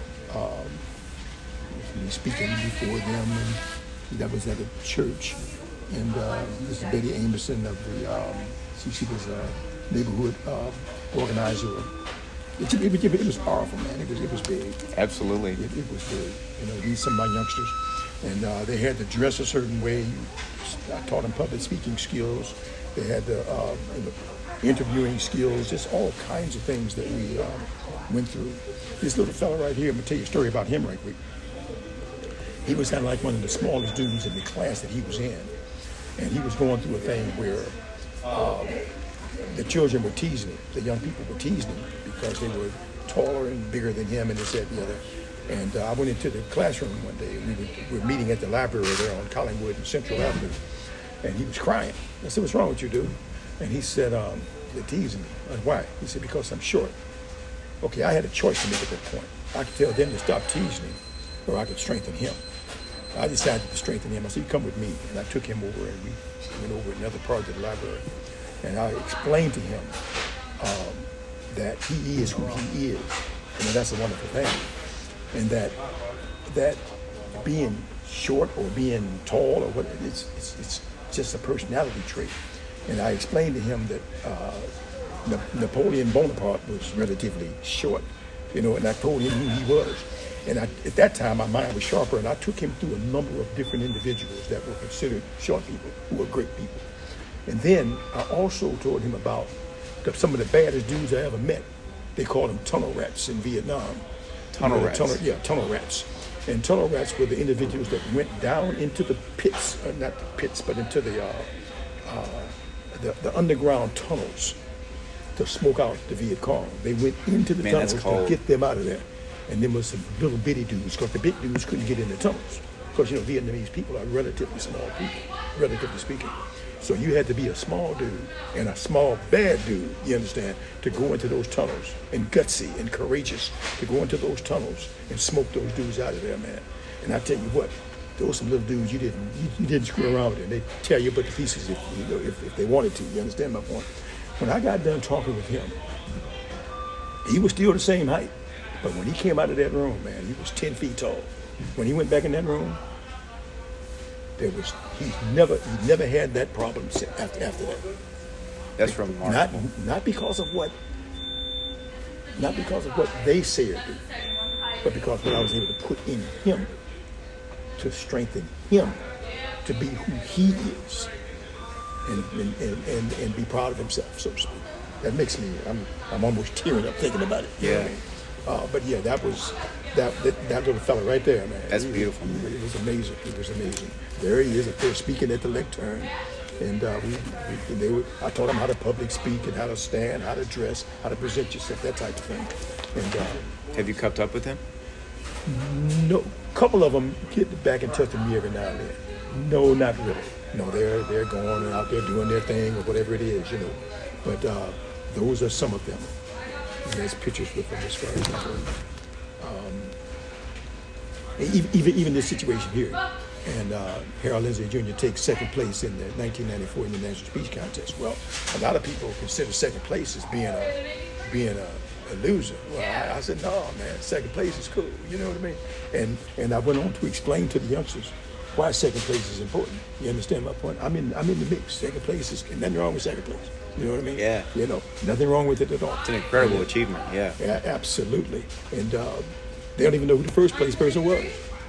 Speaking before them, and that was at a church. And this is Betty Amerson of the. She was a neighborhood organizer. It was powerful, man. It was big. Absolutely. It was big. You know, these are some of my youngsters. And they had to dress a certain way. I taught them public speaking skills. They had the interviewing skills, just all kinds of things that we went through. This little fella right here, I'm gonna tell you a story about him right quick. He was kind of like one of the smallest dudes in the class that he was in. And he was going through a thing where the children were teasing him, the young people were teasing him because they were taller and bigger than him and this, that, and the other. And I went into the classroom one day, and we were meeting at the library there on Collingwood and Central Avenue, and he was crying. I said, "What's wrong with you, dude?" And he said, "They're teasing me." I said, "Why?" He said, "Because I'm short." Okay, I had a choice to make at that point. I could tell them to stop teasing me, or I could strengthen him. I decided to strengthen him. I said, "You come with me." And I took him over, and we went over another part of the library. And I explained to him that he is who he is. And that's a wonderful thing. And that being short or being tall or what, it's just a personality trait. And I explained to him that Napoleon Bonaparte was relatively short, and I told him who he was. And at that time, my mind was sharper, and I took him through a number of different individuals that were considered short people, who were great people. And then I also told him about some of the baddest dudes I ever met. They called them tunnel rats in Vietnam. Tunnel rats? Tunnel rats. And tunnel rats were the individuals that went down into the pits, not the pits, but into the underground tunnels to smoke out the Viet Cong. They went into the tunnels to get them out of there. And there was some little bitty dudes, because the big dudes couldn't get in the tunnels. Because, Vietnamese people are relatively small people, relatively speaking. So you had to be a small dude and a small bad dude, you understand, to go into those tunnels, and gutsy and courageous to go into those tunnels and smoke those dudes out of there, man. And I tell you what, those some little dudes you didn't screw around with them. They tear you apart to pieces if they wanted to. You understand my point? When I got done talking with him, he was still the same height. But when he came out of that room, man, he was 10 feet tall. When he went back in that room, he never had that problem after that. That's remarkable. Not because of what they say or do, but because what I was able to put in him to strengthen him to be who he is, and be proud of himself, so to speak. That makes me, I'm almost tearing up thinking about it. You know what I mean? But yeah, that was that little fella right there, man. That's beautiful. It was amazing. It was amazing. There he is up there speaking at the lectern, and I taught him how to public speak and how to stand, how to dress, how to present yourself, that type of thing. And have you kept up with him? No, a couple of them get back in touch with me every now and then. No, not really. No, they're going and out there doing their thing or whatever it is, But those are some of them. And there's pictures with them as far as I know. Even this situation here. And Harold Lindsay Jr. takes second place in the 1994 International Speech Contest. Well, a lot of people consider second place as being a loser. Well, I said, no, man, second place is cool. You know what I mean? And I went on to explain to the youngsters why second place is important. You understand my point? I'm in the mix. Second place is nothing wrong with second place. You know what I mean? Yeah. Nothing wrong with it at all. It's an incredible achievement. Yeah. Yeah, absolutely. And they don't even know who the first place person was.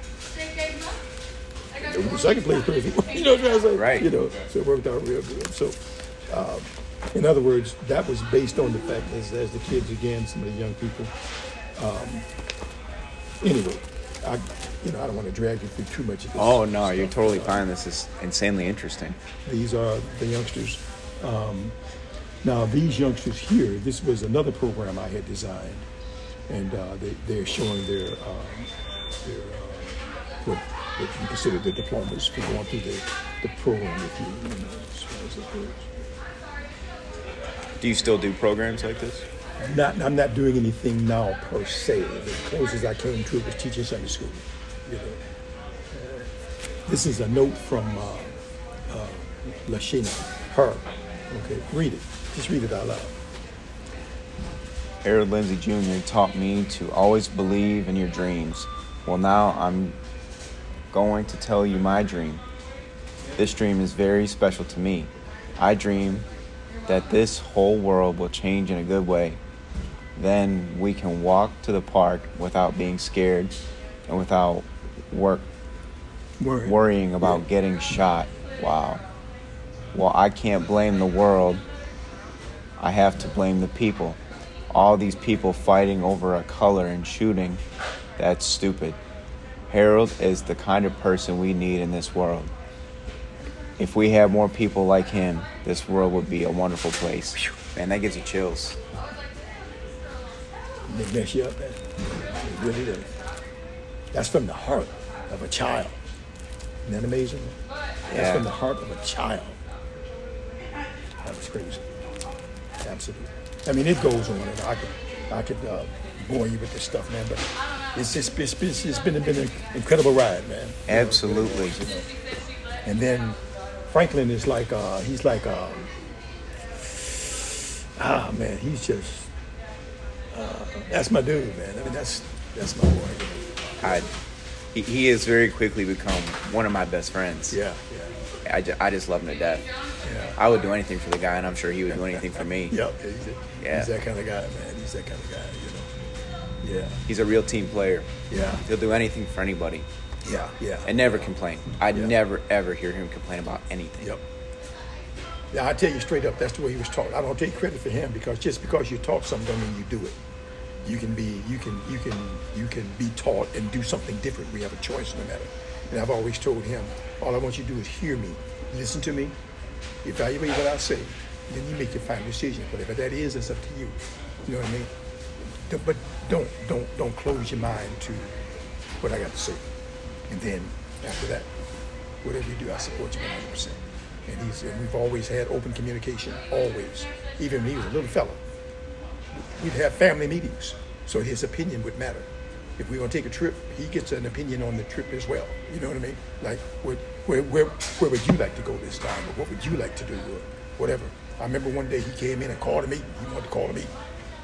They know who the second place person was. You know what I'm saying? Right. So it worked out real good. So, in other words, that was based on the fact as the kids, again, some of the young people. Anyway, I don't want to drag you through too much of this. Oh, no, you're totally fine. This is insanely interesting. These are the youngsters. Now, these youngsters here, this was another program I had designed, and they're showing their what you consider the diplomas for going through the program with you, as far as that goes. Do you still do programs like this? I'm not doing anything now per se. The closest I came to it was teaching Sunday school. This is a note from Lashina, her. Okay, read it. Just read it out loud. Harold Lindsay Jr. taught me to always believe in your dreams. Well, now I'm going to tell you my dream. This dream is very special to me. I dream that this whole world will change in a good way. Then we can walk to the park without being scared and without worrying about getting shot. Wow. Well, I can't blame the world. I have to blame the people. All these people fighting over a color and shooting. That's stupid. Harold is the kind of person we need in this world. If we had more people like him, this world would be a wonderful place. Man, that gives you chills. They mess you up, man. It really does. That's from the heart of a child. Isn't that amazing? That's from the heart of a child. That was crazy. Absolutely. I mean, it goes on, and I could bore you with this stuff, man. But it's been an incredible ride, man. Absolutely. And then Franklin is like he's like man, he's just that's my dude, man. I mean, that's my boy. He has very quickly become one of my best friends. Yeah. I just love him to death. Yeah. I would do anything for the guy, and I'm sure he would do anything for me. Yep. He's that kind of guy, man. He's that kind of guy, Yeah. He's a real team player. Yeah. He'll do anything for anybody. Yeah. And never complain. I'd never, ever hear him complain about anything. Yep. Yeah, I tell you straight up, that's the way he was taught. I don't take credit for him because just because you taught something don't mean you do it. You can be taught and do something different. We have a choice no matter. And I've always told him, all I want you to do is hear me, listen to me, evaluate what I say, then you make your final decision. Whatever that is, it's up to you. You know what I mean? But don't close your mind to what I got to say. And then after that, whatever you do, I support you 100%. And we've always had open communication, always. Even when he was a little fella, we'd have family meetings, so his opinion would matter. If we want to take a trip, he gets an opinion on the trip as well. You know what I mean? Like, where would you like to go this time, or what would you like to do, or whatever. I remember one day he came in and called a meeting. He wanted to call a meeting.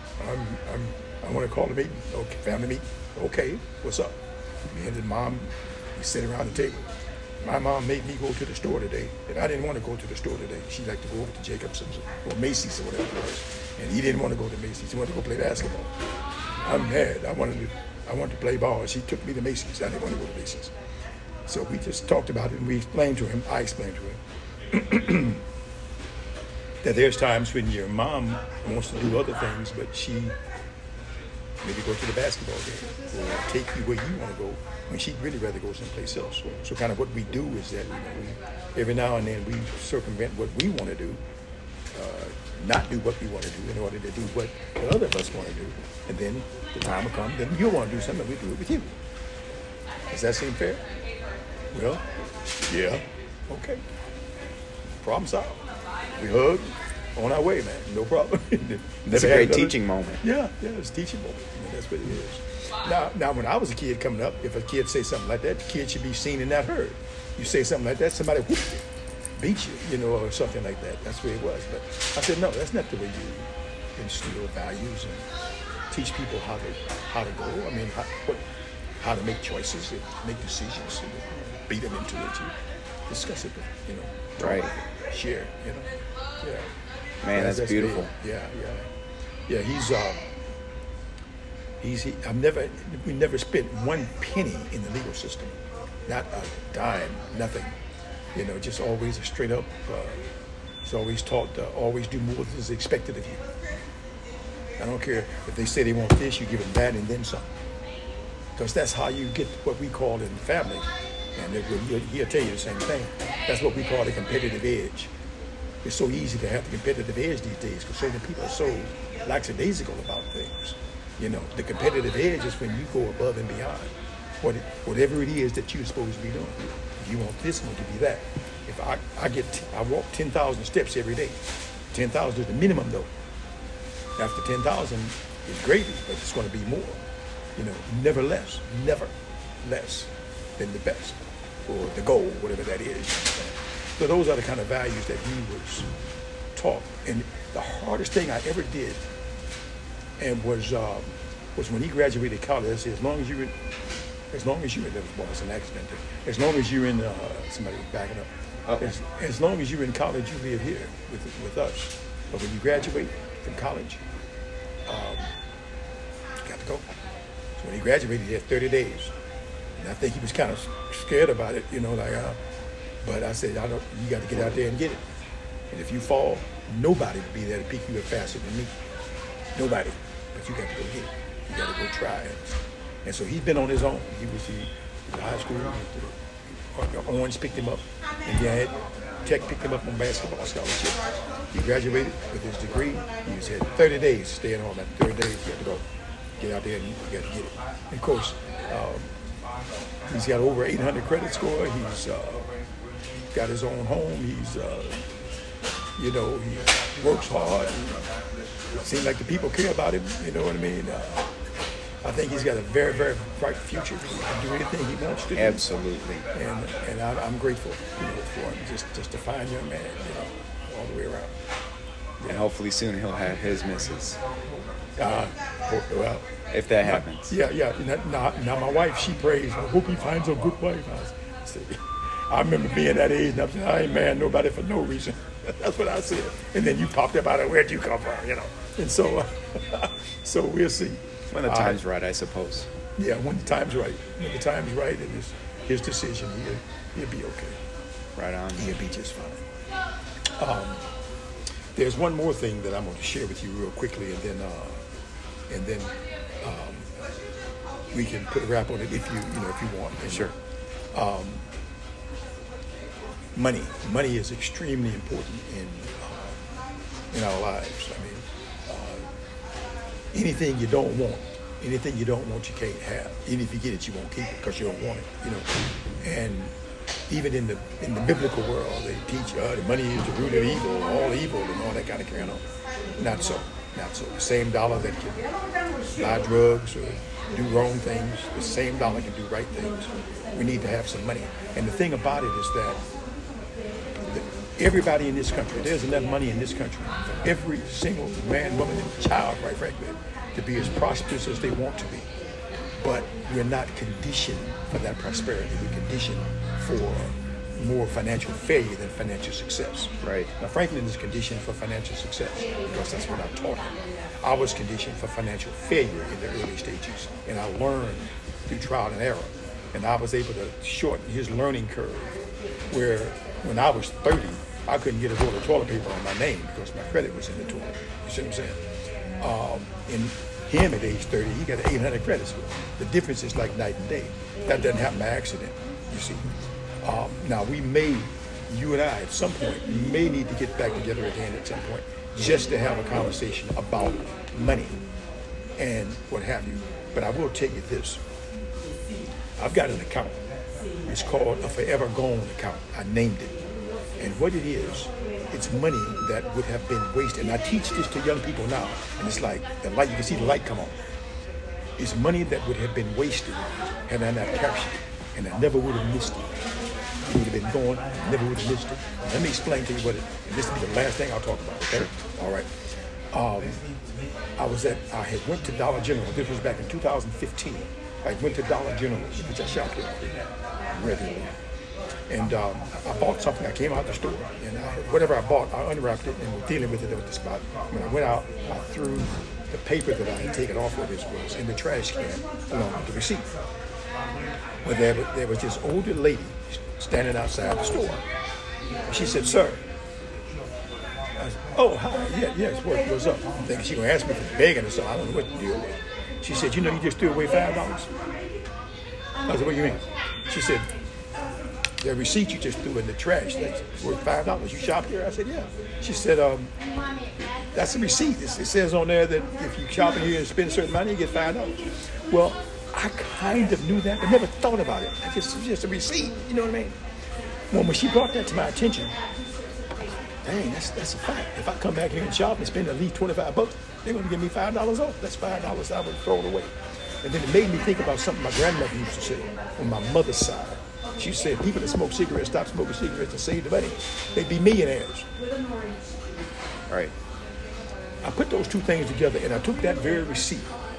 I want to call a meeting. Okay, family meeting. Okay, what's up? Me and his mom, we sit around the table. My mom made me go to the store today, and I didn't want to go to the store today. She liked to go over to Jacobson's or Macy's or whatever it was, and he didn't want to go to Macy's. He wanted to go play basketball. I'm mad. I wanted to play ball. She took me to Macy's. I didn't want to go to Macy's. So we just talked about it, and we explained to him. I explained to him that there's times when your mom wants to do other things, but she maybe go to the basketball game or take you where you want to go when she'd really rather go someplace else. So kind of what we do is that we every now and then we circumvent what we want to do, not do what we want to do in order to do what the other of us want to do. And then the time will come, then you'll want to do something, and we do it with you. Does that seem fair? Well, yeah, okay. Problem solved. We hug, on our way, man. No problem. It's a great teaching moment. Yeah, it's a teaching moment. I mean, that's what it is. Now, when I was a kid coming up, if a kid say something like that, the kid should be seen and not heard. You say something like that, somebody whoop you, beat you, or something like that. That's the way it was. But I said, no, that's not the way you instill values and teach people how to go. I mean, how to make choices and make decisions and beat them into it. You discuss it, right? Share, yeah. Man, that's beautiful. Big. Yeah. We never spent one penny in the legal system, not a dime, nothing. Just always a straight up. It's always taught to always do more than is expected of you. I don't care if they say they want this, you give them that and then some. Because that's how you get what we call in family. And he'll tell you the same thing. That's what we call the competitive edge. It's so easy to have the competitive edge these days because so many people are so lackadaisical about things. The competitive edge is when you go above and beyond whatever it is that you're supposed to be doing. If you want this, I'm going to give you that. If I walk 10,000 steps every day. 10,000 is the minimum though. After 10,000, it's gravy, but it's going to be more. Never less than the best or the goal, whatever that is. So those are the kind of values that he was taught. And the hardest thing I ever did and was when he graduated college. As long as you're in, it's an accident. As long as you're in, somebody was backing up. As long as you're in college, you live here with us. But when you graduate from college, you got to go. So when he graduated, he had 30 days. And I think he was kind of scared about it, but I said, you got to get out there and get it. And if you fall, nobody will be there to pick you up faster than me. Nobody. But you got to go get it. You got to go try it. And so he's been on his own. He was in high school. Orange picked him up. And then Tech picked him up on basketball scholarship. He graduated with his degree. He had 30 days to stay at home. After 30 days, you got to go. Get out there and you got to get it. And of course, he's got over 800 credit score. He's got his own home. He's, he works hard. It seems like the people care about him. You know what I mean? I think he's got a very, very bright future. He can do anything he wants to do. Absolutely. And I'm grateful, for him. Just a fine young man, all the way around. Yeah. And hopefully soon he'll have his missus. Well, if that happens. Yeah. Now my wife, she prays, I hope he finds a good wife. I remember being that age, and I said, I ain't marrying nobody for no reason. That's what I said. And then you talked about it, where'd you come from, And so, so we'll see. When the time's right, I suppose. Yeah, when the time's right. When the time's right and it's his decision, he'll be okay. Right on. He'll be just fine. There's one more thing that I'm going to share with you real quickly, and then we can put a wrap on it if you want. And, Sure. Money is extremely important in our lives. I mean, anything you don't want, you can't have. Even if you get it, you won't keep it because you don't want it. And even in the biblical world, they teach the money is the root of evil, all evil, and all that kind of carrying on. Not so. The same dollar that can buy drugs or do wrong things, the same dollar can do right things. We need to have some money. And the thing about it is that everybody in this country, there's enough money in this country for every single man, woman, and child, quite frankly, to be as prosperous as they want to be. But we're not conditioned for that prosperity. We're conditioned for more financial failure than financial success. Right. Now, Franklin is conditioned for financial success because that's what I taught him. I was conditioned for financial failure in the early stages, and I learned through trial and error. And I was able to shorten his learning curve, where when I was 30, I couldn't get a roll of toilet paper on my name because my credit was in the toilet. You see what I'm saying? And him at age 30, he got an 800 credit score. The difference is like night and day. That doesn't happen by accident, you see. Now, you and I, at some point, may need to get back together again at some point just to have a conversation about money and what have you. But I will tell you this. I've got an account. It's called a Forever Gone account. I named it. And what it is, it's money that would have been wasted. And I teach this to young people now. And it's like the light, you can see the light come on. It's money that would have been wasted had I not captured it. And I never would have missed it. It would have been gone, I never would have missed it. Let me explain to you what it is. And this will be the last thing I'll talk about, okay? Sure. All right. I had went to Dollar General. This was back in 2015. I went to Dollar General, which I shopped there regularly. And I bought something. I came out the store, and whatever I bought, I unwrapped it and was dealing with it at the spot. When I went out, I threw the paper that I had taken off of this was in the trash can along with the receipt. But there was this older lady standing outside the store. She said, "Sir." I said, "Oh, hi. Yes, what's up?" I'm thinking she's going to ask me for begging or something. I don't know what the deal was. She said, "You just threw away $5." I said, "What do you mean?" She said, "The receipt you just threw in the trash, that's worth $5. You shopped here?" I said, "Yeah." She said, "That's a receipt. It says on there that if you shop here and spend a certain money, you get $5. Well, I kind of knew that, but never thought about it. It's just a receipt, you know what I mean? Well, when she brought that to my attention, dang, that's a fact. If I come back here and shop and spend at least $25, they're going to give me $5 off. That's $5 I would throw it away. And then it made me think about something my grandmother used to say on my mother's side. She said people that smoke cigarettes stop smoking cigarettes and save the money. They'd be millionaires. All right. I put those two things together, and I took that very receipt,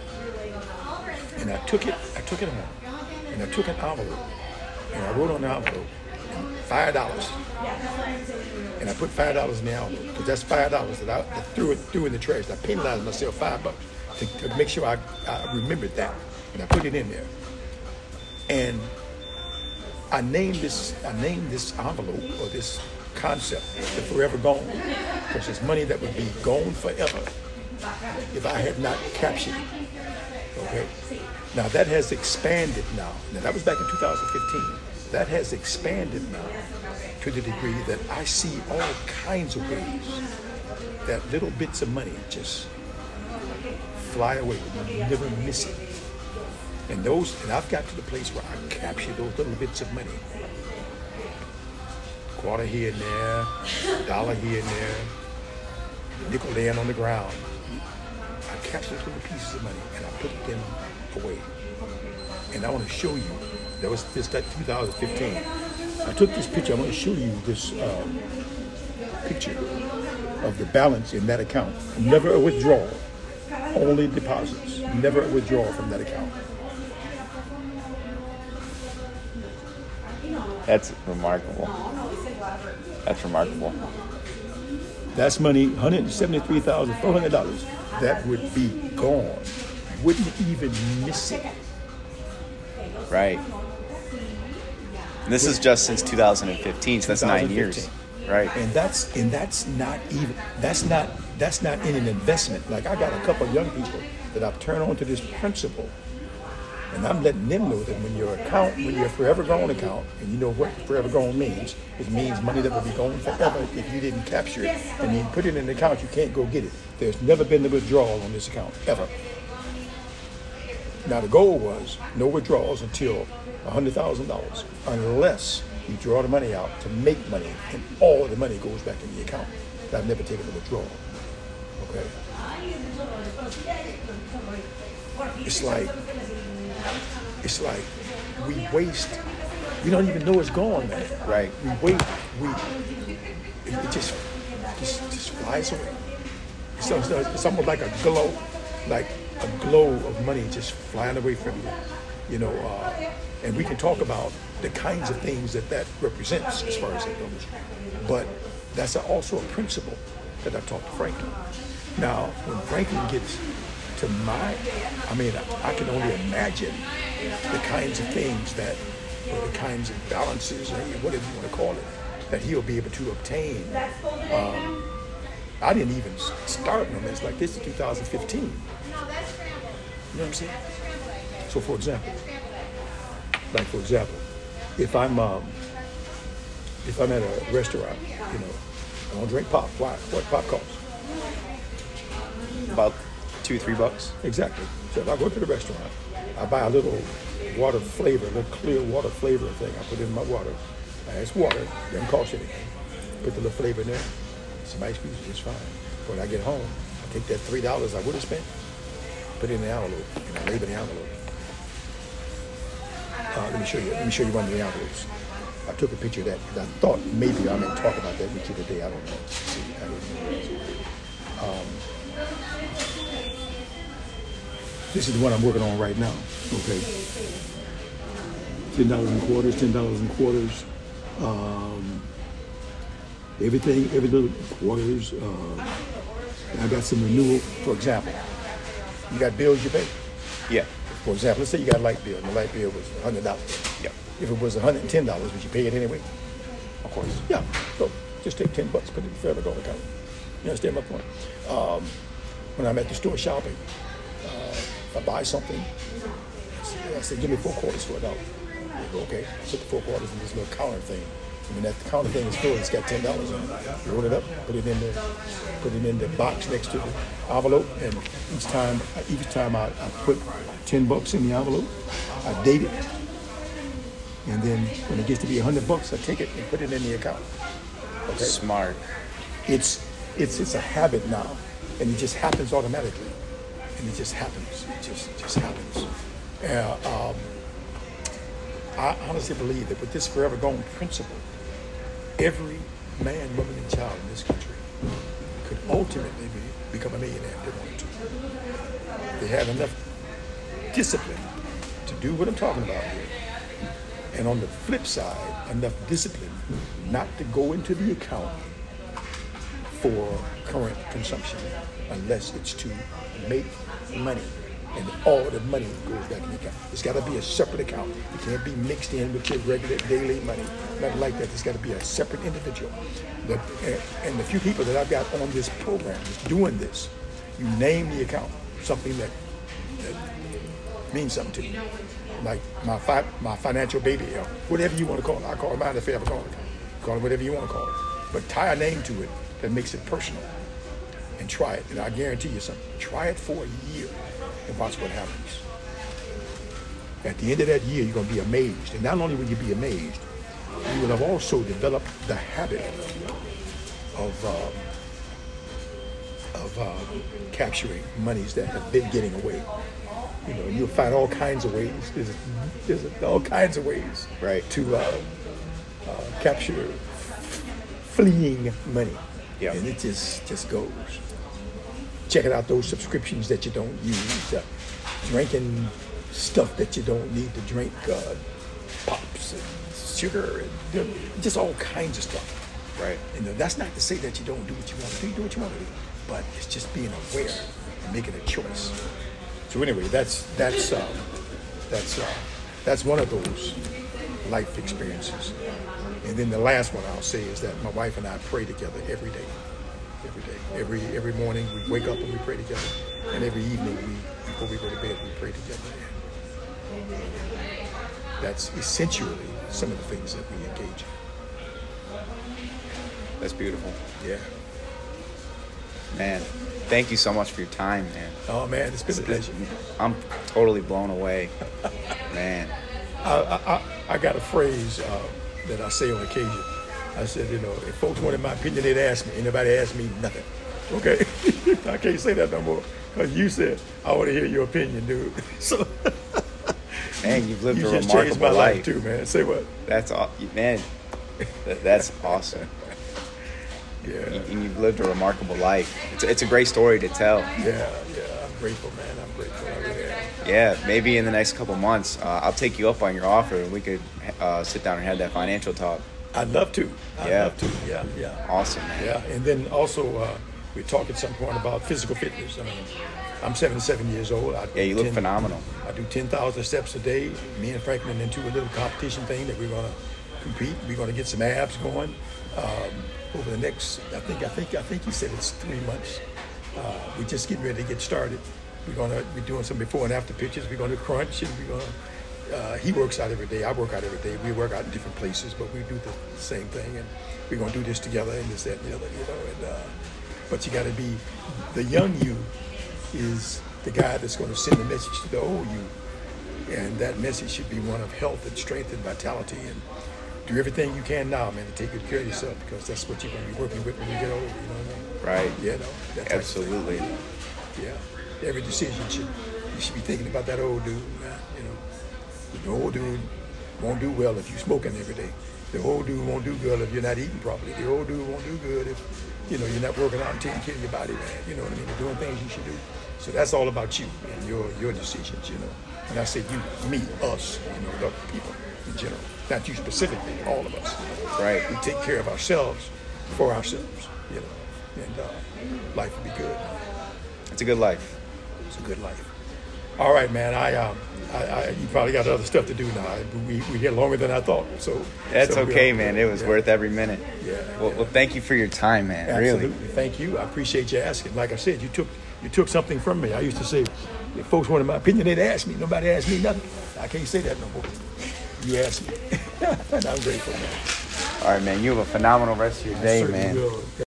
and I took it home, and I took an envelope, and I wrote on the envelope $5, and I put $5 in the envelope because that's $5 that I threw in the trash. I penalized myself $5 to make sure I remembered that, and I put it in there, and I named this envelope or this concept the Forever Gone, because it's money that would be gone forever if I had not captured it. Okay. Now that has expanded now. Now that was back in 2015. That has expanded now to the degree that I see all kinds of ways that little bits of money just fly away. You never miss it. And I've got to the place where I capture those little bits of money. Quarter here and there, dollar here and there, nickel laying on the ground. I capture those little pieces of money and I put them away. And I want to show you, that was this 2015. I took this picture, I want to show you this picture of the balance in that account. Never a withdrawal, only deposits. Never a withdrawal from that account. That's remarkable. That's remarkable. That's money, $173,400. That would be gone. Wouldn't even miss it. Right. And this is just since 2015, so that's 9 years. Right. And that's not in an investment. Like I got a couple of young people that I've turned on to this principle. And I'm letting them know that when your forever gone account, and you know what forever gone means, it means money that will be gone forever if you didn't capture it and you put it in the account, you can't go get it. There's never been a withdrawal on this account, ever. Now the goal was no withdrawals until $100,000, unless you draw the money out to make money, and all of the money goes back in the account. I've never taken a withdrawal. Okay. It's like we waste. We don't even know it's gone, man. Right. We wait. It just flies away. It's almost like a glow of money just flying away from you. You know, and we can talk about the kinds of things that represents as far as it goes. But that's also a principle that I taught to Franklin. Now, when Franklin gets to I can only imagine the kinds of things or the kinds of balances, or whatever you want to call it, that he'll be able to obtain. I didn't even start on this like this in 2015. You know what I'm saying? So, for example, if I'm at a restaurant, you know, I don't drink pop. Why? What pop costs? About $2-3. Exactly. So if I go to the restaurant, I buy a little water flavor, a little clear water flavor thing. I put it in my water. It's water. It doesn't cost you anything. Put the little flavor in there. Some ice cream is just fine. When I get home, I take that $3 I would have spent, put it in the envelope, and I label the envelope. Let me show you one of the envelopes. I took a picture of that because I thought maybe I might talk about that with you today. I don't know. See, I didn't know. This is the one I'm working on right now. Okay. $10 in quarters, $10 in quarters. Everything, every little quarters. I got some renewal. For example, you got bills you pay. Yeah. For example, let's say you got a light bill, and the light bill was $100. Yeah. If it was $110, would you pay it anyway? Of course. Yeah. So just take $10, put it in the forever going account. You understand my point? When I'm at the store shopping, if I buy something, I say, give me 4 quarters for $1. They go, okay. Put the 4 quarters in this little counter thing. And when that counter thing is full, it's got $10 on it. Roll it up, put it in the box next to the envelope, and each time I put $10 in the envelope, I date it, and then when it gets to be $100, I take it and put it in the account. Okay? Smart. It's a habit now, and it just happens automatically, and it just happens. It just happens. I honestly believe that with this forever gone principle, every man, woman, and child in this country could ultimately become a millionaire if they wanted to. They have enough discipline to do what I'm talking about here. And on the flip side, enough discipline not to go into the account for current consumption unless it's to make money. And all the money goes back in the account. It's got to be a separate account. It can't be mixed in with your regular daily money. Nothing like that. It's got to be a separate individual. And the few people that I've got on this program doing this, you name the account, something that means something to you. Like my financial baby, whatever you want to call it. I call it mine if I ever call it. Call it whatever you want to call it. But tie a name to it that makes it personal. And try it. And I guarantee you something. Try it for a year. And watch what happens. At the end of that year, you're going to be amazed. And not only will you be amazed, you will have also developed the habit of capturing monies that have been getting away. You know, you'll find all kinds of ways. There's all kinds of ways, right, to capture fleeing money. Yeah. And it just goes. Checking out those subscriptions that you don't use, drinking stuff that you don't need to drink, pops and sugar, and just all kinds of stuff. Right. And that's not to say that you don't do what you want to do. You do what you want to do, but it's just being aware and making a choice. So anyway, that's one of those life experiences. And then the last one I'll say is that my wife and I pray together every day. Every morning we wake up and we pray together, and every evening before we go to bed we pray together. That's essentially some of the things that we engage That's beautiful. in. Yeah. Man, thank you so much for your time, man. Oh man, it's been a pleasure. I'm totally blown away. Man. I got a phrase that I say on occasion. I said, if folks wanted my opinion, they'd ask me. Anybody asked me nothing. Okay, I can't say that no more because you said I want to hear your opinion, dude. So, man, you've lived you a just changed my remarkable life life too, man. Say what? That's man. That's awesome. Yeah, And you've lived a remarkable life. It's a great story to tell. yeah. I'm grateful, man. I'm grateful. I really am. Yeah, maybe in the next couple months, I'll take you up on your offer, and we could sit down and have that financial talk. I'd love to. Yeah. Love to. Yeah. Awesome, man. Yeah, and then also we talk at some point about physical fitness. I mean, I'm 77 years old. Yeah, you look phenomenal. I do 10,000 steps a day. Me and Franklin into a little competition thing that we're going to compete. We're going to get some abs going over the next. I think he said it's 3 months. We're just getting ready to get started. We're doing some before and after pictures. We're going to crunch, and we're going to. He works out every day. I work out every day. We work out in different places, but we do the same thing, and we're going to do this together and this, that, and the other, And but you got to be the young you is the guy that's going to send the message to the old you, and that message should be one of health and strength and vitality, and do everything you can now, man, to take good care of yourself because that's what you're going to be working with when you get older. You know what I mean? Right. That type of Absolutely. thing. Yeah. Every decision you should be thinking about that old dude, man. The old dude won't do well if you're smoking every day. The old dude won't do good if you're not eating properly. The old dude won't do good if, you're not working out and taking care of your body, man. You know what I mean? Doing things you should do. So that's all about you and your decisions, And I say you, me, us, the people in general. Not you specifically, all of us. Right. We take care of ourselves for ourselves, and life will be good. It's a good life. It's a good life. All right, man. You probably got other stuff to do now. We here longer than I thought, so that's okay, man. It was worth every minute. Yeah. Well, thank you for your time, man. Absolutely. Really. Thank you. I appreciate you asking. Like I said, you took something from me. I used to say, if folks wanted my opinion, they'd ask me. Nobody asked me nothing. I can't say that no more. You asked me, and I'm grateful, man. All right, man. You have a phenomenal rest of your day, man. Will.